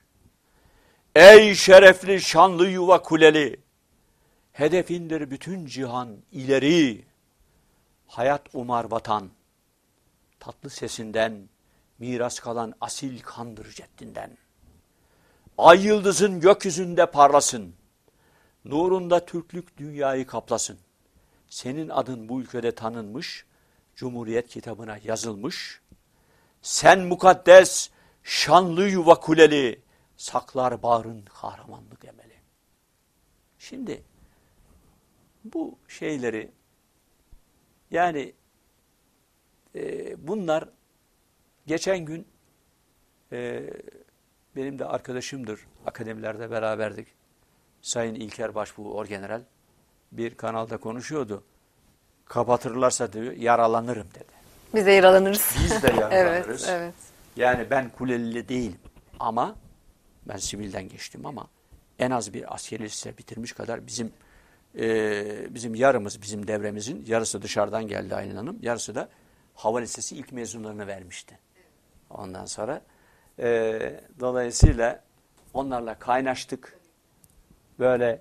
Ey şerefli şanlı yuva kuleli. Hedefindir bütün cihan ileri. Hayat umar vatan. Tatlı sesinden miras kalan asil kandır ceddinden. Ay yıldızın gökyüzünde parlasın. Nurunda Türklük dünyayı kaplasın. Senin adın bu ülkede tanınmış, Cumhuriyet kitabına yazılmış. Sen mukaddes, şanlı yuva kuleli, saklar bağrın kahramanlık emeli. Şimdi bu şeyleri yani e, bunlar geçen gün e, benim de arkadaşımdır, akademilerde beraberdik. Sayın İlker Başbuğ Orgeneral bir kanalda konuşuyordu. Kapatırlarsa diyor yaralanırım dedi. Biz de yaralanırız. Biz de yaralanırız. evet, evet. Yani ben Kulelili değilim ama ben sivilden geçtim ama en az bir askeri lise bitirmiş kadar bizim e, bizim yarımız bizim devremizin yarısı dışarıdan geldi Aylin Hanım. Yarısı da hava lisesi ilk mezunlarını vermişti. Ondan sonra e, dolayısıyla onlarla kaynaştık. Böyle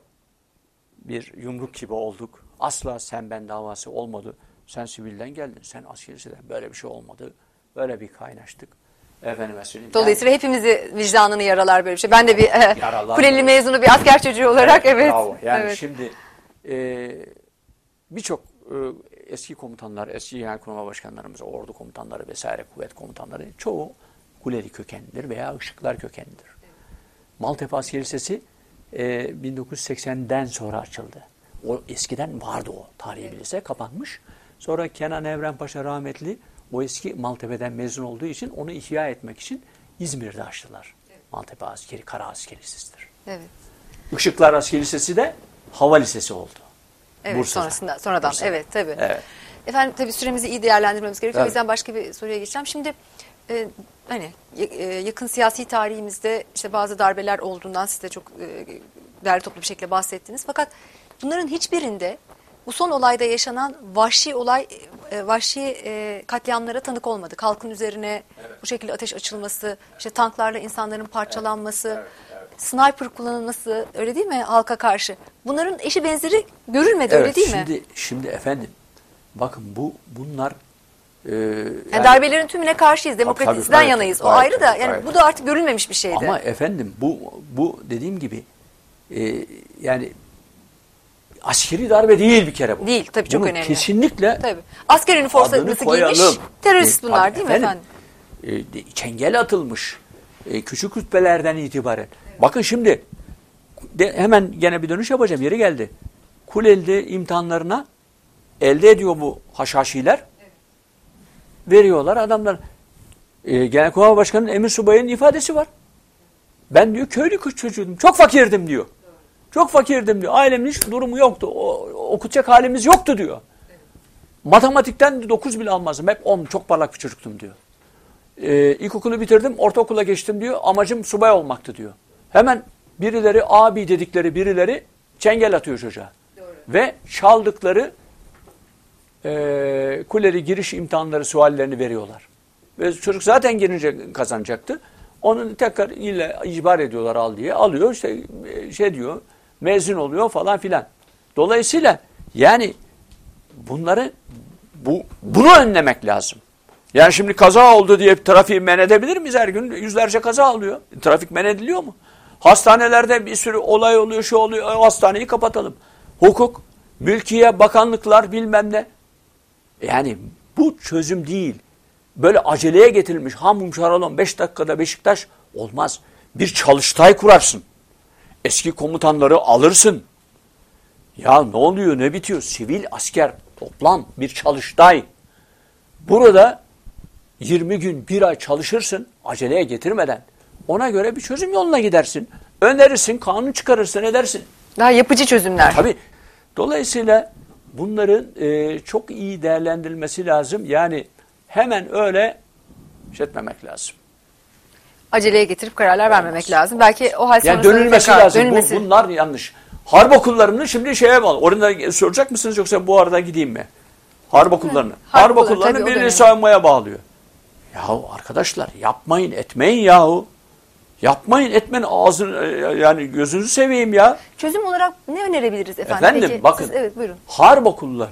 bir yumruk gibi olduk. Asla sen ben davası olmadı. Sen sivilden geldin. Sen askeri liseden böyle bir şey olmadı. Böyle bir kaynaştık. Efendim söyleyeyim. Dolayısıyla yani, hepimizi vicdanını yaralar böyle bir şey. Ben de bir e, Yaralar Kuleli mezunu bir asker çocuğu olarak evet. evet. Bravo. Yani evet. şimdi e, birçok e, eski komutanlar, eski genelkurmay başkanlarımız, ordu komutanları vesaire, kuvvet komutanları çoğu Kuleli kökenlidir veya Işıklar kökenlidir. Evet. Maltepe Askeri Lisesi e, bin dokuz yüz seksenden sonra açıldı. O eskiden vardı o tarihi evet. bir lise, kapanmış. Sonra Kenan Evren Paşa rahmetli o eski Maltepe'den mezun olduğu için onu ihya etmek için İzmir'de açtılar. Evet. Maltepe Askeri, Kara Askeri Lisesi'dir. Evet. Işıklar Askeri Lisesi de Hava Lisesi oldu. Evet, Bursa'da. sonrasında, sonradan. Bursa'da. Evet, tabii. Evet. Efendim tabii süremizi iyi değerlendirmemiz gerekiyor. Evet. O yüzden başka bir soruya geçeceğim. Şimdi e, hani e, yakın siyasi tarihimizde işte bazı darbeler olduğundan siz de çok e, değerli toplu bir şekilde bahsettiniz. Fakat bunların hiçbirinde bu son olayda yaşanan vahşi olay, e, vahşi e, katliamlara tanık olmadık. Halkın üzerine evet. bu şekilde ateş açılması, işte tanklarla insanların parçalanması, evet. Evet, evet. sniper kullanılması, öyle değil mi halka karşı? Bunların eşi benzeri görülmedi, evet, öyle değil şimdi, mi? Şimdi efendim, bakın bu bunlar e, yani, yani darbelerin tümüne karşıyız, demokrasiden tabii, yanayız. O gayet, ayrı da yani gayet. Bu da artık görülmemiş bir şeydi. Ama efendim bu bu dediğim gibi e, yani askeri darbe değil bir kere bu. Değil, tabii çok Bunu önemli. kesinlikle Tabii. Asker üniforması adını giymiş koyalım. terörist E, bunlar tabii değil mi efendim? E, çengel atılmış. E, küçük rütbelerden itibaren. Evet. Bakın şimdi de, hemen gene bir dönüş yapacağım. Yeri geldi. Kuleli imtihanlarına elde ediyor bu haşhaşiler. Evet. Veriyorlar adamlar. E, Genelkurmay Başkanı'nın Emir Subay'ın ifadesi var. Ben diyor köylü kız çocuğuydum. Çok fakirdim diyor. Çok fakirdim diyor. Ailemin hiç durumu yoktu. O, okutacak halimiz yoktu diyor. Evet. Matematikten dokuz bile almazdım. Hep on. Çok parlak bir çocuktum diyor. Ee, ilkokulu bitirdim. Ortaokula geçtim diyor. Amacım subay olmaktı diyor. Hemen birileri abi dedikleri birileri çengel atıyor çocuğa. Doğru. Ve çaldıkları e, kuleli giriş imtihanları suallerini veriyorlar. Ve çocuk zaten girince kazanacaktı. Onu tekrar ile icbar ediyorlar al diye. Alıyor işte şey diyor mezun oluyor falan filan. Dolayısıyla yani bunları bu bunu önlemek lazım. Yani şimdi kaza oldu diye trafiği men edebilir miyiz? Her gün yüzlerce kaza oluyor. Trafik men ediliyor mu? Hastanelerde bir sürü olay oluyor, şu oluyor. O hastaneyi kapatalım. Hukuk, mülkiye, bakanlıklar bilmem ne. Yani bu çözüm değil. Böyle aceleye getirilmiş hamum şaralon beş dakikada Beşiktaş olmaz. Bir çalıştay kurarsın. Eski komutanları alırsın. Ya ne oluyor ne bitiyor? Sivil asker toplam bir çalıştay. Burada yirmi gün bir ay çalışırsın aceleye getirmeden. Ona göre bir çözüm yoluna gidersin. Önerirsin, kanun çıkarırsın, edersin. Daha yapıcı çözümler. Tabii. Dolayısıyla bunların e, çok iyi değerlendirilmesi lazım. Yani hemen öyle şey etmemek lazım. Aceleye getirip kararlar vermemek Olmaz. lazım. Belki o hal yani sonrasında dönülmesi tekrar, lazım. Dönülmesi. Bu, bunlar yanlış. Harp okullarını şimdi şeye bağlı. Orada soracak mısınız yoksa bu arada gideyim mi? Harp okullarını. Harp, Harp okullarını birini savunmaya bağlıyor. Yahu arkadaşlar yapmayın etmeyin yahu. Yapmayın etmeyin ağzını yani gözünüzü seveyim ya. Çözüm olarak ne önerebiliriz efendim? Efendim Peki, bakın. Siz, evet buyurun. Harp okulları.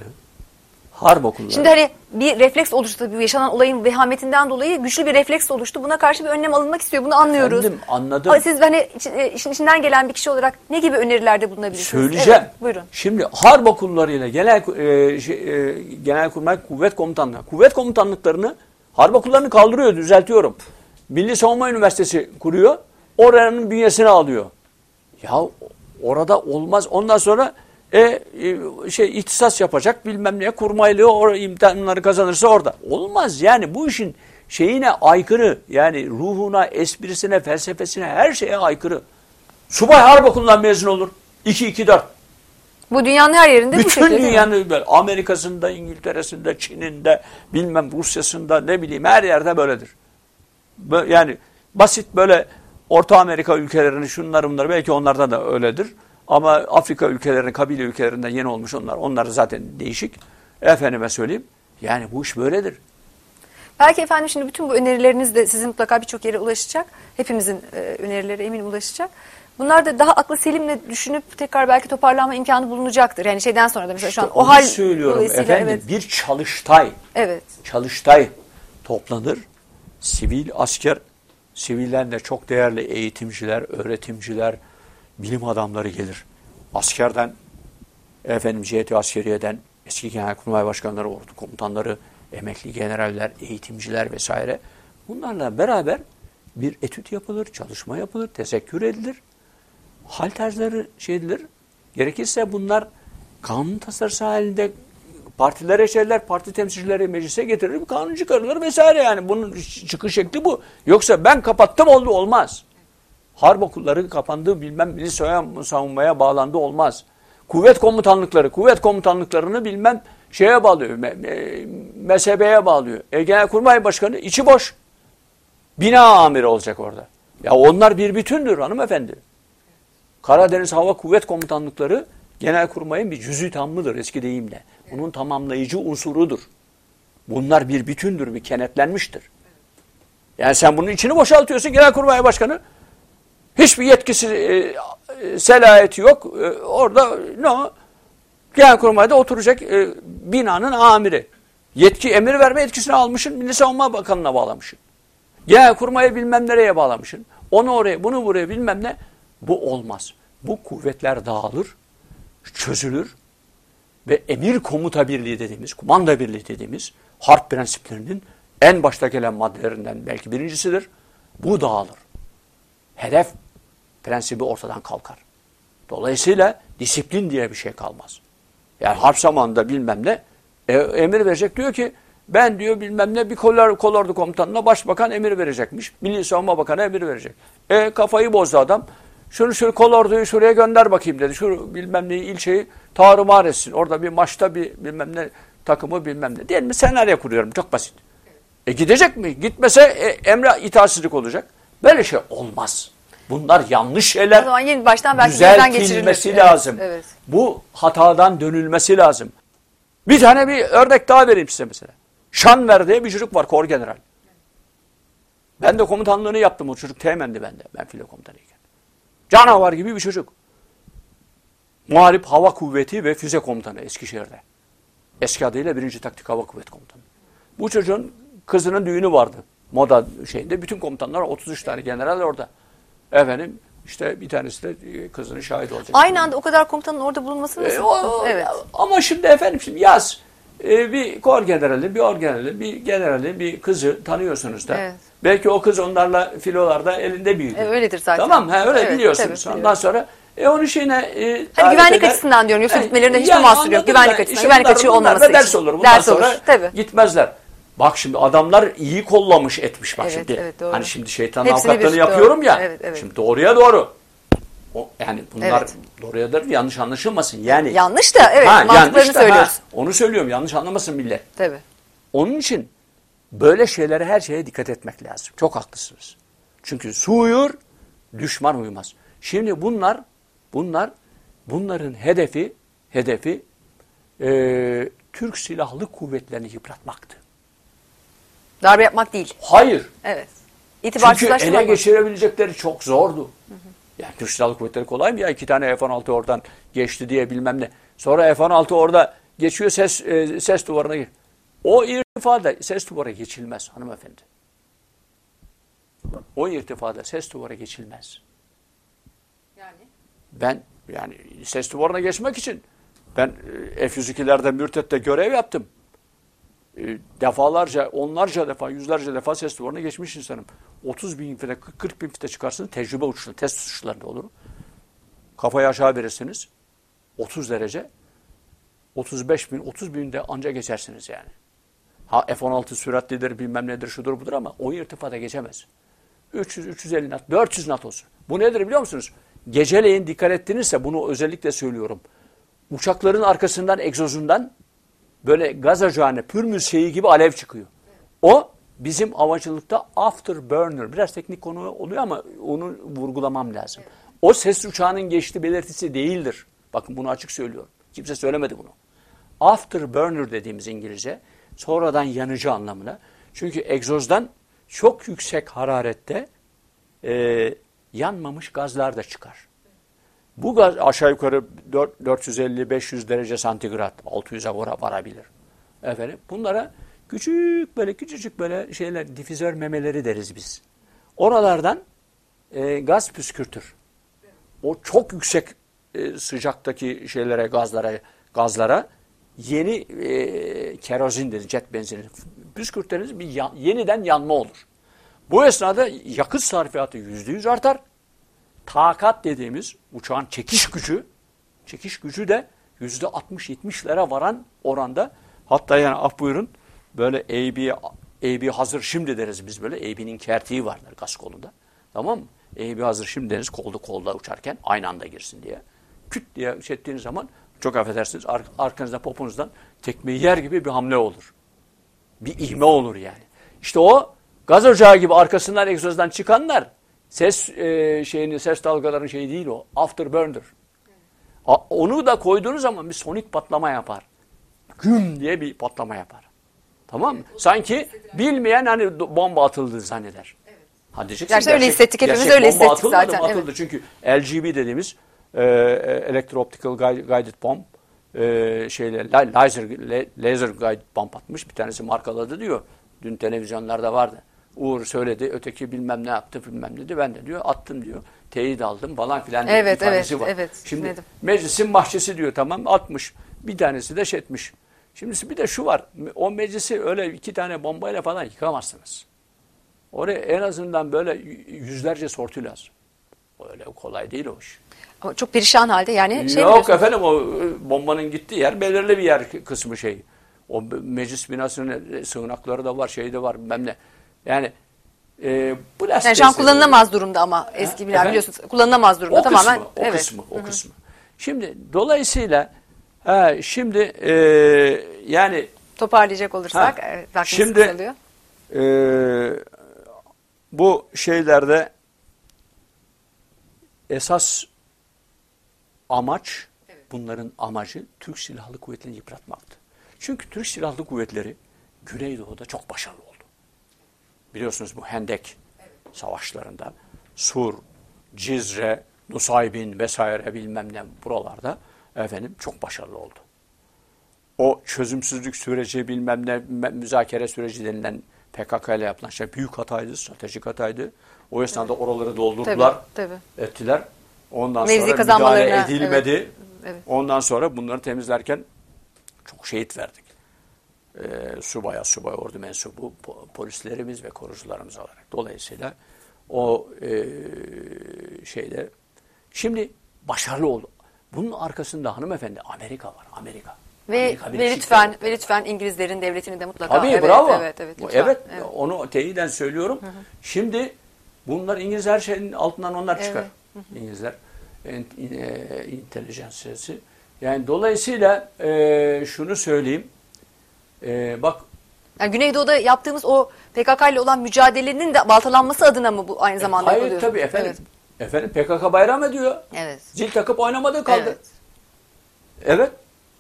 Harp okulları. Şimdi hani bir refleks oluştu. Bu yaşanan olayın vehametinden dolayı güçlü bir refleks oluştu. Buna karşı bir önlem alınmak istiyor. Bunu anlıyoruz. Efendim anladım. Ama siz hani işin içinden gelen bir kişi olarak ne gibi önerilerde bulunabilirsiniz? Söyleyeceğim. Evet, buyurun. Şimdi harp okullarıyla genel e, şey, e, Genelkurmay Kuvvet Komutanlığı. Kuvvet komutanlıklarını harp okullarını kaldırıyor, düzeltiyorum. Milli Savunma Üniversitesi kuruyor. Oranın bünyesine alıyor. Ya orada olmaz. Ondan sonra e, e, şey ihtisas yapacak bilmem ne kurmaylı o imtihanları kazanırsa orada. Olmaz yani bu işin şeyine aykırı. Yani ruhuna, esprisine, felsefesine her şeye aykırı. Subay harp okulundan mezun olur. iki iki dört. Bu dünyanın her yerinde bütün bu şekilde. Bütün dünyanın böyle. Amerika'sında, İngiltere'sinde, Çin'inde, bilmem Rusya'sında ne bileyim her yerde böyledir. Böyle, yani basit böyle Orta Amerika ülkelerinin şunlar bunlar belki onlarda da öyledir. Ama Afrika ülkelerinin, kabile ülkelerinden yeni olmuş onlar. Onlar zaten değişik. Efendime söyleyeyim. Yani bu iş böyledir. Belki efendim şimdi bütün bu önerileriniz de sizin mutlaka birçok yere ulaşacak. Hepimizin e, önerileri eminim ulaşacak. Bunlar da daha aklı selimle düşünüp tekrar belki toparlanma imkanı bulunacaktır. Yani şeyden sonra da mesela işte şu an o hal söylüyorum efendim. Evet. Bir çalıştay. Evet. Çalıştay toplanır. Sivil asker, sivilden de çok değerli eğitimciler, öğretimciler, bilim adamları gelir. Askerden, efendim C H T Askeriye'den, eski Genelkurmay Başkanları, ordu komutanları, emekli generaller, eğitimciler vesaire. Bunlarla beraber bir etüt yapılır, çalışma yapılır, tezekkür edilir. Hal tarzları şey edilir. Gerekirse bunlar kanun tasarısı halinde partilere şeyler, parti temsilcileri meclise getirir, bir kanun çıkarılır vesaire yani. Bunun çıkış şekli bu. Yoksa ben kapattım oldu olmaz. Harp okulları kapandı bilmem milli savunmaya bağlandı olmaz. Kuvvet komutanlıkları, kuvvet komutanlıklarını bilmem şeye bağlıyor, mezhebeye bağlıyor. E, Genelkurmay Başkanı içi boş. Bina amiri olacak orada. Ya onlar bir bütündür hanımefendi. Karadeniz Hava Kuvvet Komutanlıkları Genelkurmay'ın bir cüz'i tammıdır eski deyimle. Bunun tamamlayıcı unsurudur. Bunlar bir bütündür, bir kenetlenmiştir. Yani sen bunun içini boşaltıyorsun Genelkurmay Başkanı. Hiçbir yetkisi, e, e, selahiyeti yok. E, orada no, Genelkurmay'da oturacak e, binanın amiri. Yetki, emir verme yetkisini almışsın, Milli Savunma Bakanı'na bağlamışsın. Genelkurmay'ı bilmem nereye bağlamışsın. Onu oraya, bunu buraya bilmem ne. Bu olmaz. Bu kuvvetler dağılır, çözülür. ve emir komuta birliği dediğimiz, kumanda birliği dediğimiz harp prensiplerinin en başta gelen maddelerinden belki birincisidir. Bu dağılır. Hedef prensibi ortadan kalkar. Dolayısıyla disiplin diye bir şey kalmaz. Yani harp zamanında bilmem ne e, emir verecek, diyor ki ben diyor bilmem ne bir kolor, kolordu komutanına başbakan emir verecekmiş. Milli Savunma Bakanı emir verecek. E kafayı bozdu adam. Şunu şu kolorduyu şuraya gönder bakayım dedi. Şu bilmem ne ilçeyi tarumar etsin. Orada bir maçta bir bilmem ne takımı bilmem ne. Diyelim mi senaryo kuruyorum, çok basit. E gidecek mi? Gitmese e, emre itaatsizlik olacak. Böyle şey olmaz. Bunlar yanlış şeyler. O zaman yeni baştan belki gözden Düzeltilmesi geçirilir. lazım. Evet, evet. Bu hatadan dönülmesi lazım. Bir tane bir örnek daha vereyim size mesela. Şanver diye bir çocuk var, kor general. Ben de komutanlığını yaptım, o çocuk teğmendi bende. Ben filo komutanıyken. Canavar gibi bir çocuk. Muharip Hava Kuvveti ve Füze Komutanı Eskişehir'de. Eski adıyla birinci Taktik Hava Kuvveti Komutanı. Bu çocuğun kızının düğünü vardı. Moda şeyinde. Bütün komutanlar, otuz üç tane general orada. Efendim işte bir tanesi de kızının şahit olacak. Aynı anda o kadar komutanın orada bulunması nasıl? E, o, evet. Ama şimdi efendim şimdi yaz. E, bir kor generali, bir orgenerali, bir generali, bir kızı tanıyorsunuz da. Evet. Belki o kız onlarla filolarda elinde büyüdü. E, öyledir zaten. Tamam, he, öyle evet, biliyorsunuz. Tabii, Ondan sonra e, onun şeyine e, hani güvenlik eder. açısından diyorum. Yoksa E, gitmelerinde hiç yani mahsur yok. Güvenlik ben, açısından. işte Güvenlik bunlar, açığı bunlar olmaması da ders için. olur. Bundan Ders sonra olur. Tabii. gitmezler. Bak şimdi adamlar iyi kollamış etmiş. Bak Evet, şimdi. evet, doğru. Hani şimdi şeytanın Hepsini avukatlığını bir- yapıyorum doğru. ya. Evet, evet. Şimdi doğruya doğru. O, yani bunlar Evet. doğruya doğru, yanlış anlaşılmasın. Yani Yanlış da evet, ha, mantıklarını yanlış da, söylüyoruz. ha, onu söylüyorum, yanlış anlamasın millet. Tabii. Onun için böyle şeylere, her şeye dikkat etmek lazım. Çok haklısınız. Çünkü su uyur, düşman uyumaz. Şimdi bunlar, bunlar, bunların hedefi, hedefi e, Türk Silahlı Kuvvetleri'ni yıpratmaktı. Darbe yapmak değil. Hayır. Evet. Çünkü İtibarsızlaştırmak. ele geçirebilecekleri çok zordu. Hı hı. Yani Türk Silahlı Kuvvetleri kolay mı ya? İki tane F on altı oradan geçti diye bilmem ne. Sonra F on altı orada geçiyor, ses e, ses duvarına gir. O irtifada ses duvara geçilmez hanımefendi. O irtifada ses duvara geçilmez. Yani? Ben yani ses duvarına geçmek için ben e, F yüz ikilerde Mürtet'te görev yaptım. E, defalarca, onlarca defa, yüzlerce defa ses duvarına geçmiş insanım. otuz bin fite, kırk bin fite çıkarsınız, tecrübe uçuşları, test uçuşlarında olur. Kafayı aşağı verirsiniz. otuz derece. otuz beş bin, otuz binde anca geçersiniz yani. Ha F on altı süratlidir, bilmem nedir, şudur budur ama o irtifada geçemez. üç yüz üç yüz elli knot, dört yüz knot olsun. Bu nedir biliyor musunuz? Geceleyin dikkat ettinizse, bunu özellikle söylüyorum. Uçakların arkasından, egzozundan böyle gaz ocağına, pürmüz şeyi gibi alev çıkıyor. O bizim havacılıkta afterburner. Biraz teknik konu oluyor ama onu vurgulamam lazım. O ses uçağının geçtiği belirtisi değildir. Bakın bunu açık söylüyorum. Kimse söylemedi bunu. Afterburner dediğimiz İngilizce sonradan yanıcı anlamına. Çünkü egzozdan çok yüksek hararette e, yanmamış gazlar da çıkar. Bu gaz aşağı yukarı dört yüz elli beş yüz derece santigrat, altı yüze varabilir. Efendim, bunlara küçük böyle küçücük böyle şeyler, difüzör memeleri deriz biz. Oralardan e, gaz püskürtür. O çok yüksek e, sıcaktaki şeylere, gazlara, gazlara yeni e, kerozin dedi, jet benzini püskürteniz bir yan, yeniden yanma olur. Bu esnada yakıt sarfiyatı yüzde yüz artar. Takat dediğimiz uçağın çekiş gücü, çekiş gücü de yüzde altmış yetmişlere varan oranda. Hatta yani ah buyurun böyle A B, A B hazır şimdi deriz biz böyle. A B'nin kertiği vardır gaz kolunda. Tamam mı? A B hazır şimdi deriz, kolda kolda uçarken aynı anda girsin diye. Küt diye şey ettiğiniz zaman çok affedersiniz ar arkanızda popunuzdan tekmeyi yer gibi bir hamle olur. Bir ivme olur yani. İşte o gaz ocağı gibi arkasından egzozdan çıkanlar ses e, şeyini, ses dalgaların şeyi değil o. Afterburner. A, onu da koyduğunuz zaman bir sonik patlama yapar. Güm diye bir patlama yapar. Tamam mı? Sanki bilmeyen hani bomba atıldı zanneder. Evet. Ha diyeceksin, gerçekten öyle hissettik. Hepimiz gerçek öyle hissettik atılmadı zaten. mı? Atıldı. Evet. Çünkü L G B dediğimiz e, Electro-Optical Guided Bomb e, şeyle laser, laser guided bomb atmış. Bir tanesi markaladı diyor. Dün televizyonlarda vardı. Uğur söyledi, öteki bilmem ne yaptı, bilmem dedi. Ben de diyor attım diyor. teyit aldım falan filan Evet, ifadesi evet, var. evet, Şimdi dinledim. meclisin bahçesi diyor, tamam, altmış. Bir tanesi de şey etmiş. Şimdi bir de şu var, o meclisi öyle iki tane bombayla falan yıkamazsınız. Oraya en azından böyle yüzlerce sortu lazım. Öyle kolay değil o iş. Ama çok perişan halde yani şey Yok efendim, o bombanın gittiği yer belirli bir yer kısmı şey. O meclis binasının sığınakları da var, şey de var bilmem ne. Yani e, bu yani şu an kullanılamaz durumda ama eski bina efendim? biliyorsunuz kullanılamaz durumda O tamamen. kısmı, o evet. kısmı, o Hı-hı. kısmı. Şimdi dolayısıyla ha, şimdi e, yani toparlayacak olursak ha, evet, vaktimiz şimdi kısalıyor. E, bu şeylerde esas amaç, evet. bunların amacı Türk Silahlı Kuvvetleri'ni yıpratmaktı. Çünkü Türk Silahlı Kuvvetleri Güneydoğu'da çok başarılı oldu. Biliyorsunuz bu Hendek evet. savaşlarında Sur, Cizre, Nusaybin vesaire bilmem ne buralarda efendim çok başarılı oldu. O çözümsüzlük süreci bilmem ne müzakere süreci denilen P K K ile yapılan şey büyük hataydı, stratejik hataydı. O esnada evet. oraları doldurdular, tabii, tabii. ettiler. Ondan Mevzi sonra müdahale edilmedi. Evet. Evet. Ondan sonra bunları temizlerken çok şehit verdik. Ee, subaya, subay ordu mensubu polislerimiz ve korucularımız olarak. Dolayısıyla o e, şeyde şimdi başarılı oldu. Bunun arkasında hanımefendi Amerika var. Amerika. Ve, Amerika ve lütfen ve lütfen İngilizlerin devletini de mutlaka. Tabii evet, bravo. Evet, evet, lütfen. evet, evet. Onu teyiden söylüyorum. Hı hı. Şimdi bunlar İngiliz her şeyin altından onlar çıkar. Evet. Hı hı. İngilizler intelijansiyası. Yani dolayısıyla e, şunu söyleyeyim. E, bak. Yani Güneydoğu'da yaptığımız o P K K ile olan mücadelenin de baltalanması adına mı bu aynı zamanda hayır, yapılıyor? Hayır tabii efendim. Evet. Efendim P K K bayram ediyor. Evet. Zil takıp oynamadığı kaldı. Evet. Evet.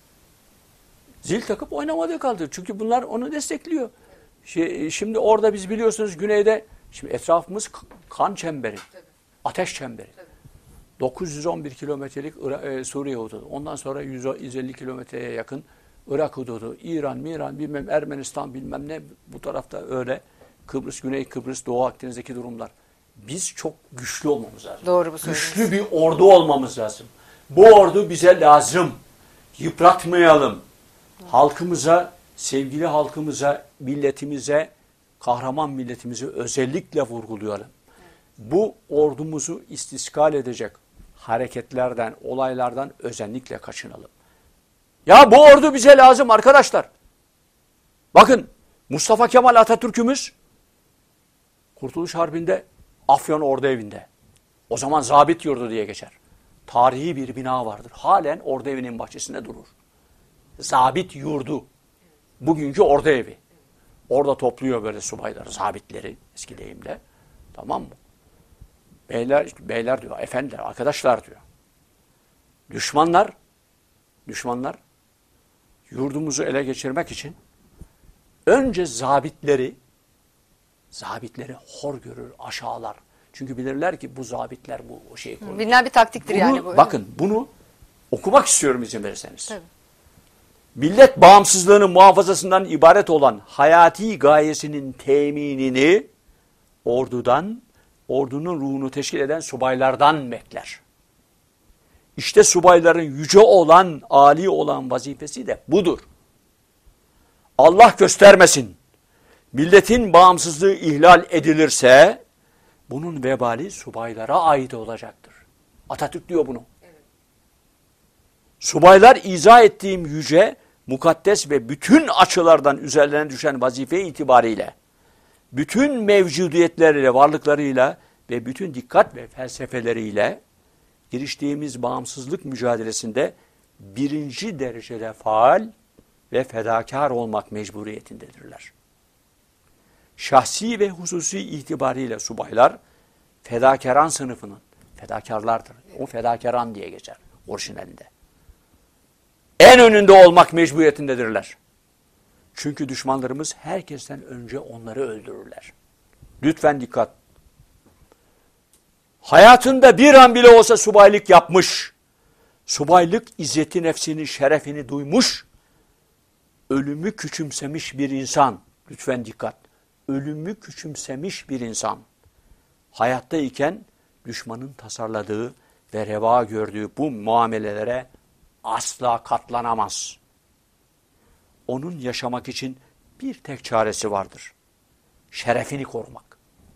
Zil takıp oynamadığı kaldı. Çünkü bunlar onu destekliyor. Şey, şimdi orada biz biliyorsunuz güneyde şimdi etrafımız kan çemberi. Tabii. Ateş çemberi. Tabii. dokuz yüz on bir kilometrelik e, Suriye hududu. Ondan sonra yüz elli kilometreye yakın Irak hududu. İran, Miran, bilmem Ermenistan bilmem ne bu tarafta öyle. Kıbrıs, Güney Kıbrıs, Doğu Akdeniz'deki durumlar. Biz çok güçlü olmamız lazım. Doğru bu Güçlü bir ordu olmamız lazım. Bu ordu bize lazım. Yıpratmayalım. Halkımıza, sevgili halkımıza, milletimize, kahraman milletimizi özellikle vurgulayalım. Bu ordumuzu istiskal edecek hareketlerden, olaylardan özellikle kaçınalım. Ya bu ordu bize lazım arkadaşlar. Bakın Mustafa Kemal Atatürk'ümüz Kurtuluş Harbi'nde Afyon Ordu Evi'nde. O zaman zabit yurdu diye geçer. Tarihi bir bina vardır. Halen Ordu Evi'nin bahçesinde durur. Zabit yurdu. Bugünkü ordu evi. Orada topluyor böyle subayları, zabitleri eski deyimle. Tamam mı? Beyler, beyler diyor, efendiler, arkadaşlar diyor. Düşmanlar, düşmanlar yurdumuzu ele geçirmek için önce zabitleri, zabitleri hor görür, aşağılar. Çünkü bilirler ki bu zabitler bu şeyi koruyor. Bilinen bir taktiktir bunu, yani bu. Bakın bunu okumak istiyorum izin verirseniz. Tabii. Millet bağımsızlığının muhafazasından ibaret olan hayati gayesinin teminini ordudan, ordunun ruhunu teşkil eden subaylardan bekler. İşte subayların yüce olan, âli olan vazifesi de budur. Allah göstermesin, milletin bağımsızlığı ihlal edilirse bunun vebali subaylara ait olacaktır. Atatürk diyor bunu. Subaylar izah ettiğim yüce, mukaddes ve bütün açılardan üzerlerine düşen vazife itibariyle, bütün mevcudiyetleriyle, varlıklarıyla ve bütün dikkat ve felsefeleriyle giriştiğimiz bağımsızlık mücadelesinde birinci derecede faal ve fedakar olmak mecburiyetindedirler. Şahsi ve hususi itibariyle subaylar fedakaran sınıfının, fedakarlardır. O fedakaran diye geçer orijinalinde. En önünde olmak mecburiyetindedirler. Çünkü düşmanlarımız herkesten önce onları öldürürler. Lütfen dikkat. Hayatında bir an bile olsa subaylık yapmış, subaylık izzeti nefsini, şerefini duymuş, ölümü küçümsemiş bir insan, lütfen dikkat, ölümü küçümsemiş bir insan, hayattayken düşmanın tasarladığı ve reva gördüğü bu muamelelere asla katlanamaz. Onun yaşamak için bir tek çaresi vardır. Şerefini korumak.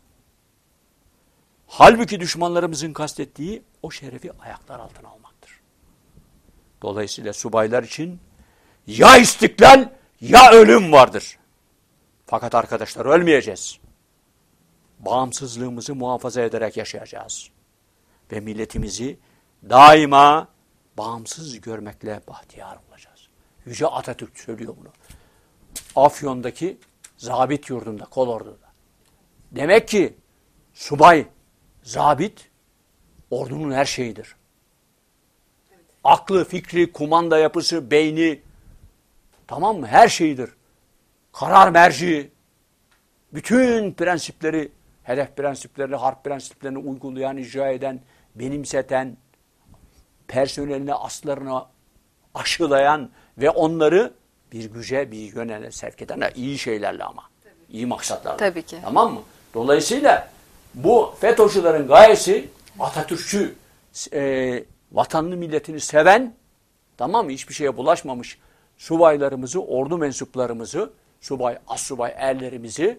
Halbuki düşmanlarımızın kastettiği o şerefi ayaklar altına almaktır. Dolayısıyla subaylar için ya istiklal ya ölüm vardır. Fakat arkadaşlar ölmeyeceğiz. Bağımsızlığımızı muhafaza ederek yaşayacağız. Ve milletimizi daima bağımsız görmekle bahtiyar olacağız. Yüce Atatürk söylüyor bunu. Afyon'daki zabit yurdunda, kolorduda. Demek ki subay, zabit ordunun her şeyidir. Evet. Aklı, fikri, kumanda yapısı, beyni, tamam mı? Her şeyidir. Karar merci, bütün prensipleri, hedef prensiplerini, harp prensiplerini uygulayan, icra eden, benimseten, personeline, aslarına aşılayan ve onları bir güce, bir yönele sevk eden, iyi şeylerle ama, tabii, iyi maksatlarla. Tabii ki. Tamam mı? Dolayısıyla bu FETÖ'cülerin gayesi Atatürkçü, e, vatanını, milletini seven, tamam mı? Hiçbir şeye bulaşmamış subaylarımızı, ordu mensuplarımızı, subay, assubay erlerimizi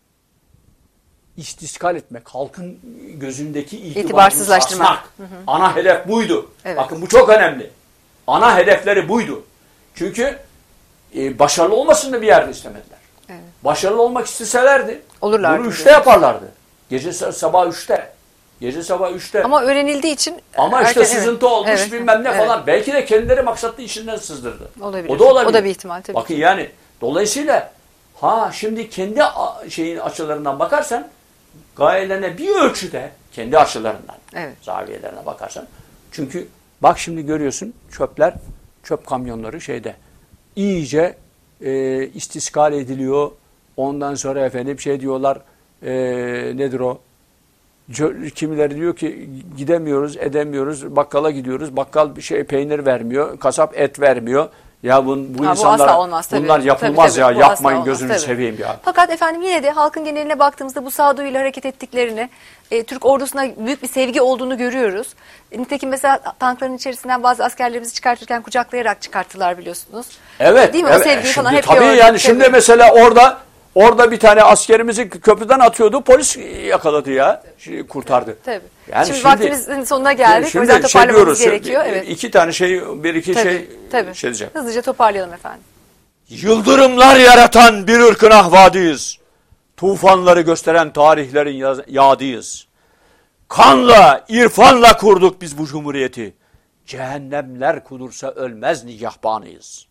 istiskal etmek, halkın gözündeki itibarını İtibarsızlaştırmak. sarsmak. Hı hı. Ana hedef buydu. Evet. Bakın bu çok önemli. Ana hedefleri buydu. Çünkü e, başarılı olmasını bir yerde istemediler. Evet. Başarılı olmak isteselerdi olurlardı. Bunu üçte yaparlardı. Gece sabah üçte. Gece sabah üçte. Ama öğrenildiği için ama işte erken, sızıntı evet, olmuş evet, bilmem ne evet, falan. Belki de kendileri maksatlı işinden sızdırdı. Olabilir. O da olabilir. O da bir ihtimal tabii. Bakın ki. yani dolayısıyla ha şimdi kendi şeyin açılarından bakarsan gayelerine bir ölçüde kendi açılarından, evet, zaviyelerine bakarsan. Çünkü bak şimdi görüyorsun çöpler, çöp kamyonları şeyde iyice e, istiskal ediliyor. Ondan sonra efendim şey diyorlar, e, nedir o? Kimileri diyor ki gidemiyoruz, edemiyoruz, bakkala gidiyoruz. Bakkal bir şey peynir vermiyor, kasap et vermiyor. Ya bu, bu ha, insanlar, bu olmaz, tabii. bunlar yapılmaz tabii, tabii, ya, yapmayın olmaz, gözünü tabii. seveyim ya. Fakat efendim yine de halkın geneline baktığımızda bu sağduyuyla hareket ettiklerini, e, Türk ordusuna büyük bir sevgi olduğunu görüyoruz. E, nitekim mesela tankların içerisinden bazı askerlerimizi çıkartırken kucaklayarak çıkarttılar biliyorsunuz. Evet. Değil mi? Evet. O sevgiyi Şimdi, falan hep tabii gördük. yani Tabii. şimdi mesela orada orada bir tane askerimizi köprüden atıyordu, polis yakaladı ya, tabii, kurtardı. Tabii. Yani şimdi, şimdi vaktimizin sonuna geldik. Şimdi o yüzden toparlamamız şey gerekiyor. Evet. İki tane şey, bir iki tabii, şey tabii. şey diyeceğim. Hızlıca toparlayalım efendim. Yıldırımlar yaratan bir ırkın ahvadıyız. Tufanları gösteren tarihlerin yadıyız. Kanla, irfanla kurduk biz bu cumhuriyeti. Cehennemler kudursa ölmez nigahbanıyız.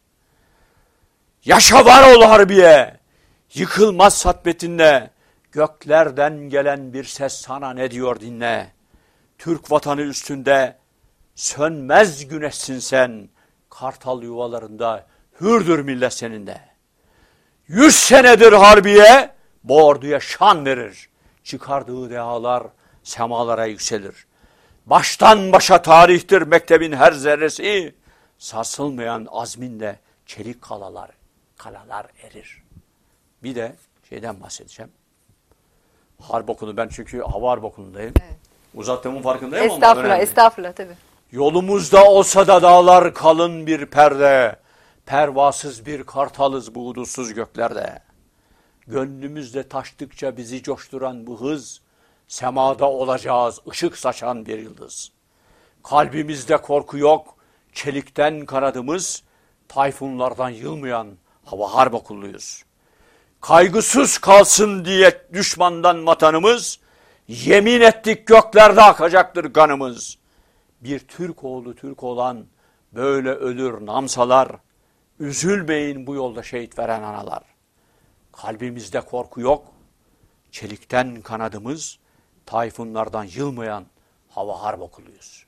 Yaşa var ol harbiye, yıkılmaz satbetinle. Göklerden gelen bir ses sana ne diyor dinle. Türk vatanı üstünde sönmez güneşsin sen. Kartal yuvalarında hürdür millet seninde. Yüz senedir harbiye bu orduya şan verir. Çıkardığı dehalar semalara yükselir. Baştan başa tarihtir mektebin her zerresi. Sarsılmayan azminle çelik kalalar, kalalar erir. Bir de şeyden bahsedeceğim. Harp okulu, ben çünkü hava harp okulundayım. Evet. Uzattığımın farkındayım ama estağfurullah, estağfurullah tabii. Yolumuzda olsa da dağlar kalın bir perde. Pervasız bir kartalız bu hudutsuz göklerde. Gönlümüzde taştıkça bizi coşturan bu hız, semada olacağız ışık saçan bir yıldız. Kalbimizde korku yok, çelikten kanadımız, tayfunlardan yılmayan hava harp okulluyuz. Kaygısız kalsın diye düşmandan vatanımız, yemin ettik göklerde akacaktır kanımız. Bir Türk oğlu Türk olan böyle ölür namsalar, üzülmeyin bu yolda şehit veren analar. Kalbimizde korku yok, çelikten kanadımız, tayfunlardan yılmayan hava harp okuluyuz.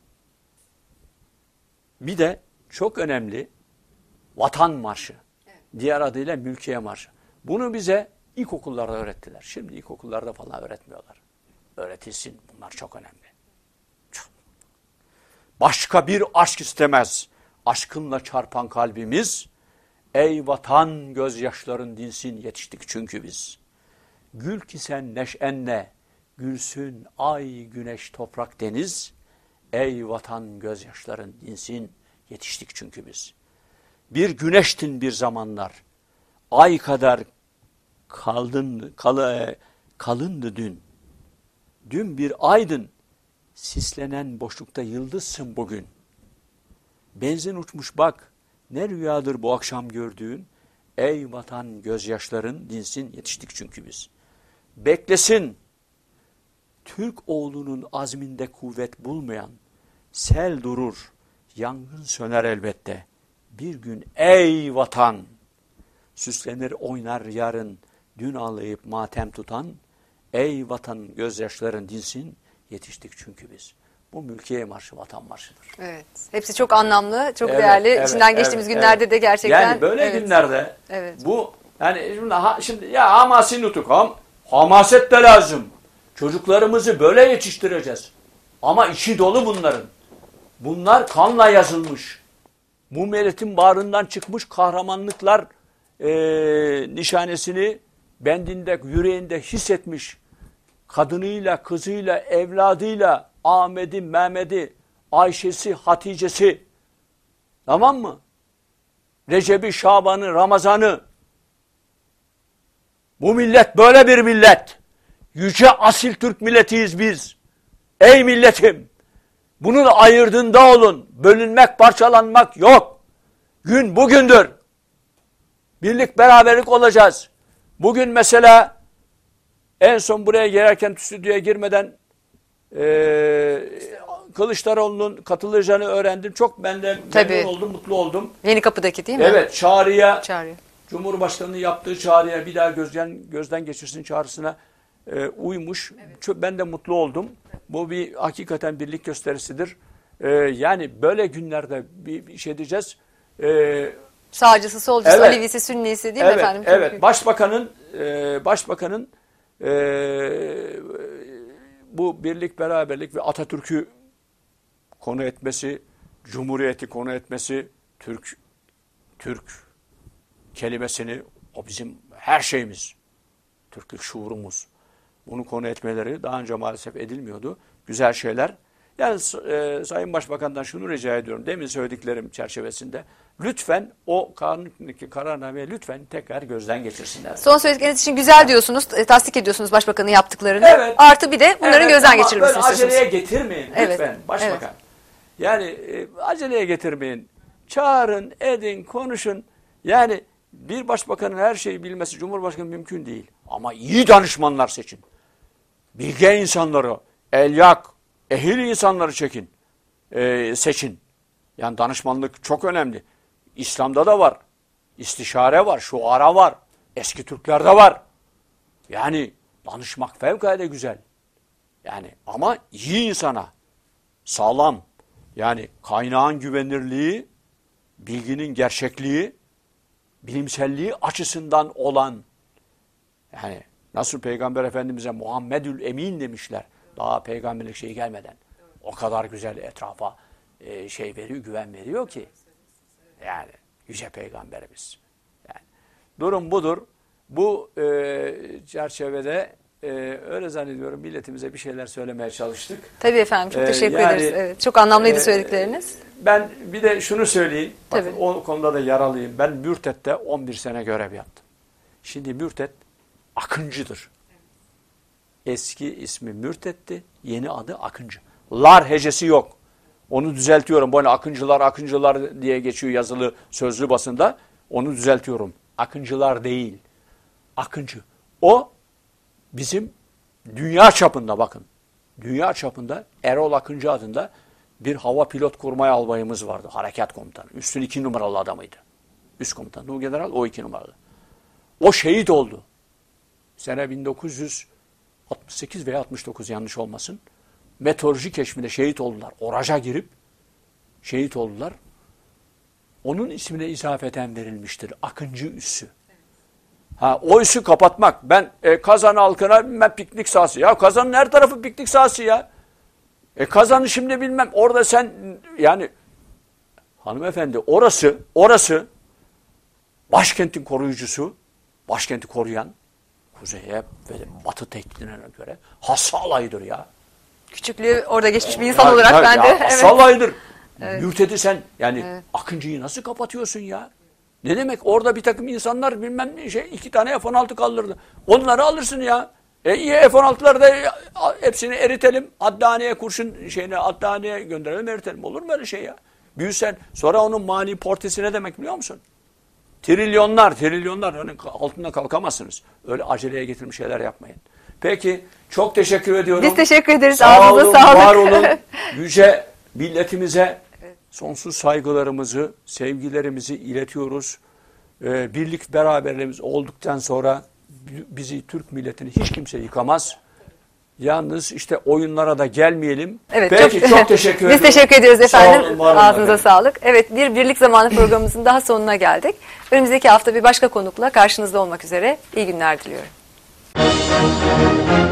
Bir de çok önemli Vatan Marşı, evet, diğer adıyla Mülkiye Marşı. Bunu bize ilkokullarda öğrettiler. Şimdi ilkokullarda falan öğretmiyorlar. Öğretilsin, bunlar çok önemli. Çok. Başka bir aşk istemez, aşkınla çarpan kalbimiz. Ey vatan gözyaşların dinsin yetiştik çünkü biz. Gül ki sen neşenle, gülsün ay, güneş, toprak, deniz. Ey vatan gözyaşların dinsin, yetiştik çünkü biz. Bir güneştin bir zamanlar, ay kadar kaldın, kal, kalındı dün. Dün bir aydın, sislenen boşlukta yıldızsın bugün. Benzin uçmuş bak, ne rüyadır bu akşam gördüğün. Ey vatan gözyaşların dinsin, yetiştik çünkü biz. Beklesin, Türk oğlunun azminde kuvvet bulmayan, sel durur, yangın söner elbette. Bir gün ey vatan, süslenir oynar yarın, dün ağlayıp matem tutan, ey vatan gözyaşların dinsin, yetiştik çünkü biz. Bu Mülkiye Marşı, Vatan Marşı'dır. Evet. Hepsi çok anlamlı, çok Evet, değerli. evet, İçinden evet, geçtiğimiz evet. günlerde de gerçekten. Yani böyle evet. günlerde evet. bu yani şimdi, ha, şimdi ya hamasi nutuk, ham, hamaset de lazım. Çocuklarımızı böyle yetiştireceğiz. Ama içi dolu bunların. Bunlar kanla yazılmış. Bu milletin bağrından çıkmış kahramanlıklar e, nişanesini bendinde, yüreğinde hissetmiş. Kadınıyla, kızıyla, evladıyla, Ahmet'i, Mehmet'i, Ayşe'si, Hatice'si, tamam mı? Recep'i, Şaban'ı, Ramazan'ı. Bu millet böyle bir millet. Yüce asil Türk milletiyiz biz. Ey milletim! Bunun ayırdığında olun. Bölünmek, parçalanmak yok. Gün bugündür. Birlik, beraberlik olacağız. Bugün mesela en son buraya girerken, stüdyoya girmeden e, Kılıçdaroğlu'nun katılacağını öğrendim. Çok ben de memnun oldum, mutlu oldum. Yeni Kapı'daki değil mi? Evet, çağrıya, Çağrı. Cumhurbaşkanı'nın yaptığı çağrıya, bir daha gözden, gözden geçirsin çağrısına e, uymuş. Evet. Çok, ben de mutlu oldum. Evet. Bu bir hakikaten birlik gösterisidir. E, yani böyle günlerde bir, bir şey diyeceğiz. E, Sağcısı, solcusu, evet, Alevisi, Sünnisi değil evet, mi efendim? Evet, Çünkü... başbakanın e, başbakanın e, bu birlik, beraberlik ve Atatürk'ü konu etmesi, Cumhuriyeti konu etmesi, Türk Türk kelimesini, o bizim her şeyimiz, Türklük şuurumuz. Bunu konu etmeleri daha önce maalesef edilmiyordu. Güzel şeyler. Yani e, Sayın Başbakan'dan şunu rica ediyorum, demin söylediklerim çerçevesinde, lütfen o kanundaki kararnameyi lütfen tekrar gözden geçirsinler. Son söyledikleriniz için güzel diyorsunuz, e, tasdik ediyorsunuz Başbakan'ın yaptıklarını. Evet. Artı bir de bunların evet, gözden geçirilmesini istiyorsunuz. Aceleye getirmeyin lütfen evet. Başbakan. Evet. Yani e, aceleye getirmeyin. Çağırın, edin, konuşun. Yani bir başbakanın her şeyi bilmesi, Cumhurbaşkanı mümkün değil. Ama iyi danışmanlar seçin. Bilge insanları, elyak, ehil insanları çekin, e, seçin. Yani danışmanlık çok önemli. İslam'da da var. İstişare var, şuara var. Eski Türklerde var. Yani danışmak fevkalade güzel. Yani ama iyi insana, sağlam, yani kaynağın güvenirliği, bilginin gerçekliği, bilimselliği açısından olan, yani nasıl Peygamber Efendimiz'e Muhammedül Emin demişler, daha peygamberlik şeyi gelmeden. O kadar güzel etrafa e, şey veriyor, güven veriyor ki. Yani yüce peygamberimiz. Yani durum budur. Bu e, çerçevede e, öyle zannediyorum milletimize bir şeyler söylemeye çalıştık. Tabii efendim, çok teşekkür ee, yani, ederiz. Evet, çok anlamlıydı e, söyledikleriniz. Ben bir de şunu söyleyeyim. Bakın, Tabii. o konuda da yaralıyım. Ben Mürtet'te on bir sene görev yaptım. Şimdi Mürtet Akıncı'dır. Eski ismi Mürtet'ti, yeni adı Akıncı. Lar hecesi yok. Onu düzeltiyorum. Böyle Akıncılar, Akıncılar diye geçiyor yazılı sözlü basında. Onu düzeltiyorum. Akıncılar değil. Akıncı. O bizim dünya çapında, bakın. Dünya çapında Erol Akıncı adında bir hava pilot kurmay albayımız vardı. Harekat komutanı. Üstün iki numaralı adamıydı. Üst komutan. O general, o iki numaralı. O şehit oldu. Sene bin dokuz yüz altmış sekiz veya altmış dokuz, yanlış olmasın. Meteoroloji keşfinde şehit oldular. Oraja girip şehit oldular. Onun ismine izafeten verilmiştir. Akıncı üssü. Ha, o üssü kapatmak. Ben e, Kazan halkına bilmem piknik sahası. Ya Kazan'ın her tarafı piknik sahası ya. E Kazan'ı şimdi bilmem. Orada sen yani hanımefendi orası orası başkentin koruyucusu. Başkenti koruyan, kuzeye ve batı tekniğine göre hasalaydır ya. Küçüklüğü orada geçmiş bir insan Ya- olarak ya- ben de. ya Evet. hasalaydır. Evet. Mürtedi sen yani Evet. Akıncı'yı nasıl kapatıyorsun ya? Ne demek orada bir takım insanlar bilmem ne şey iki tane F on altı kaldırdı. Onları alırsın ya. E iyi F on altıları da hepsini eritelim. Haddaniye kurşun şeyine haddaniye gönderelim eritelim. Olur mu öyle şey ya? Büyüsen sonra onun mali portesi ne demek biliyor musun? Trilyonlar, trilyonlar onun altında kalkamazsınız. Öyle aceleye getirmiş şeyler yapmayın. Peki çok teşekkür ediyorum. Biz teşekkür ederiz. Sağ Ağzınıza olun, sağlık. var olun. Yüce milletimize sonsuz saygılarımızı, sevgilerimizi iletiyoruz. Ee, birlik beraberliğimiz olduktan sonra bizi Türk milletini hiç kimse yıkamaz. Yalnız işte oyunlara da gelmeyelim. Evet, Peki çok, çok teşekkür Biz ediyorum. teşekkür ediyoruz efendim. Sağ olun, var olun Ağzınıza efendim. sağlık. Evet, bir Birlik Zamanı programımızın daha sonuna geldik. Önümüzdeki hafta bir başka konukla karşınızda olmak üzere. İyi günler diliyorum.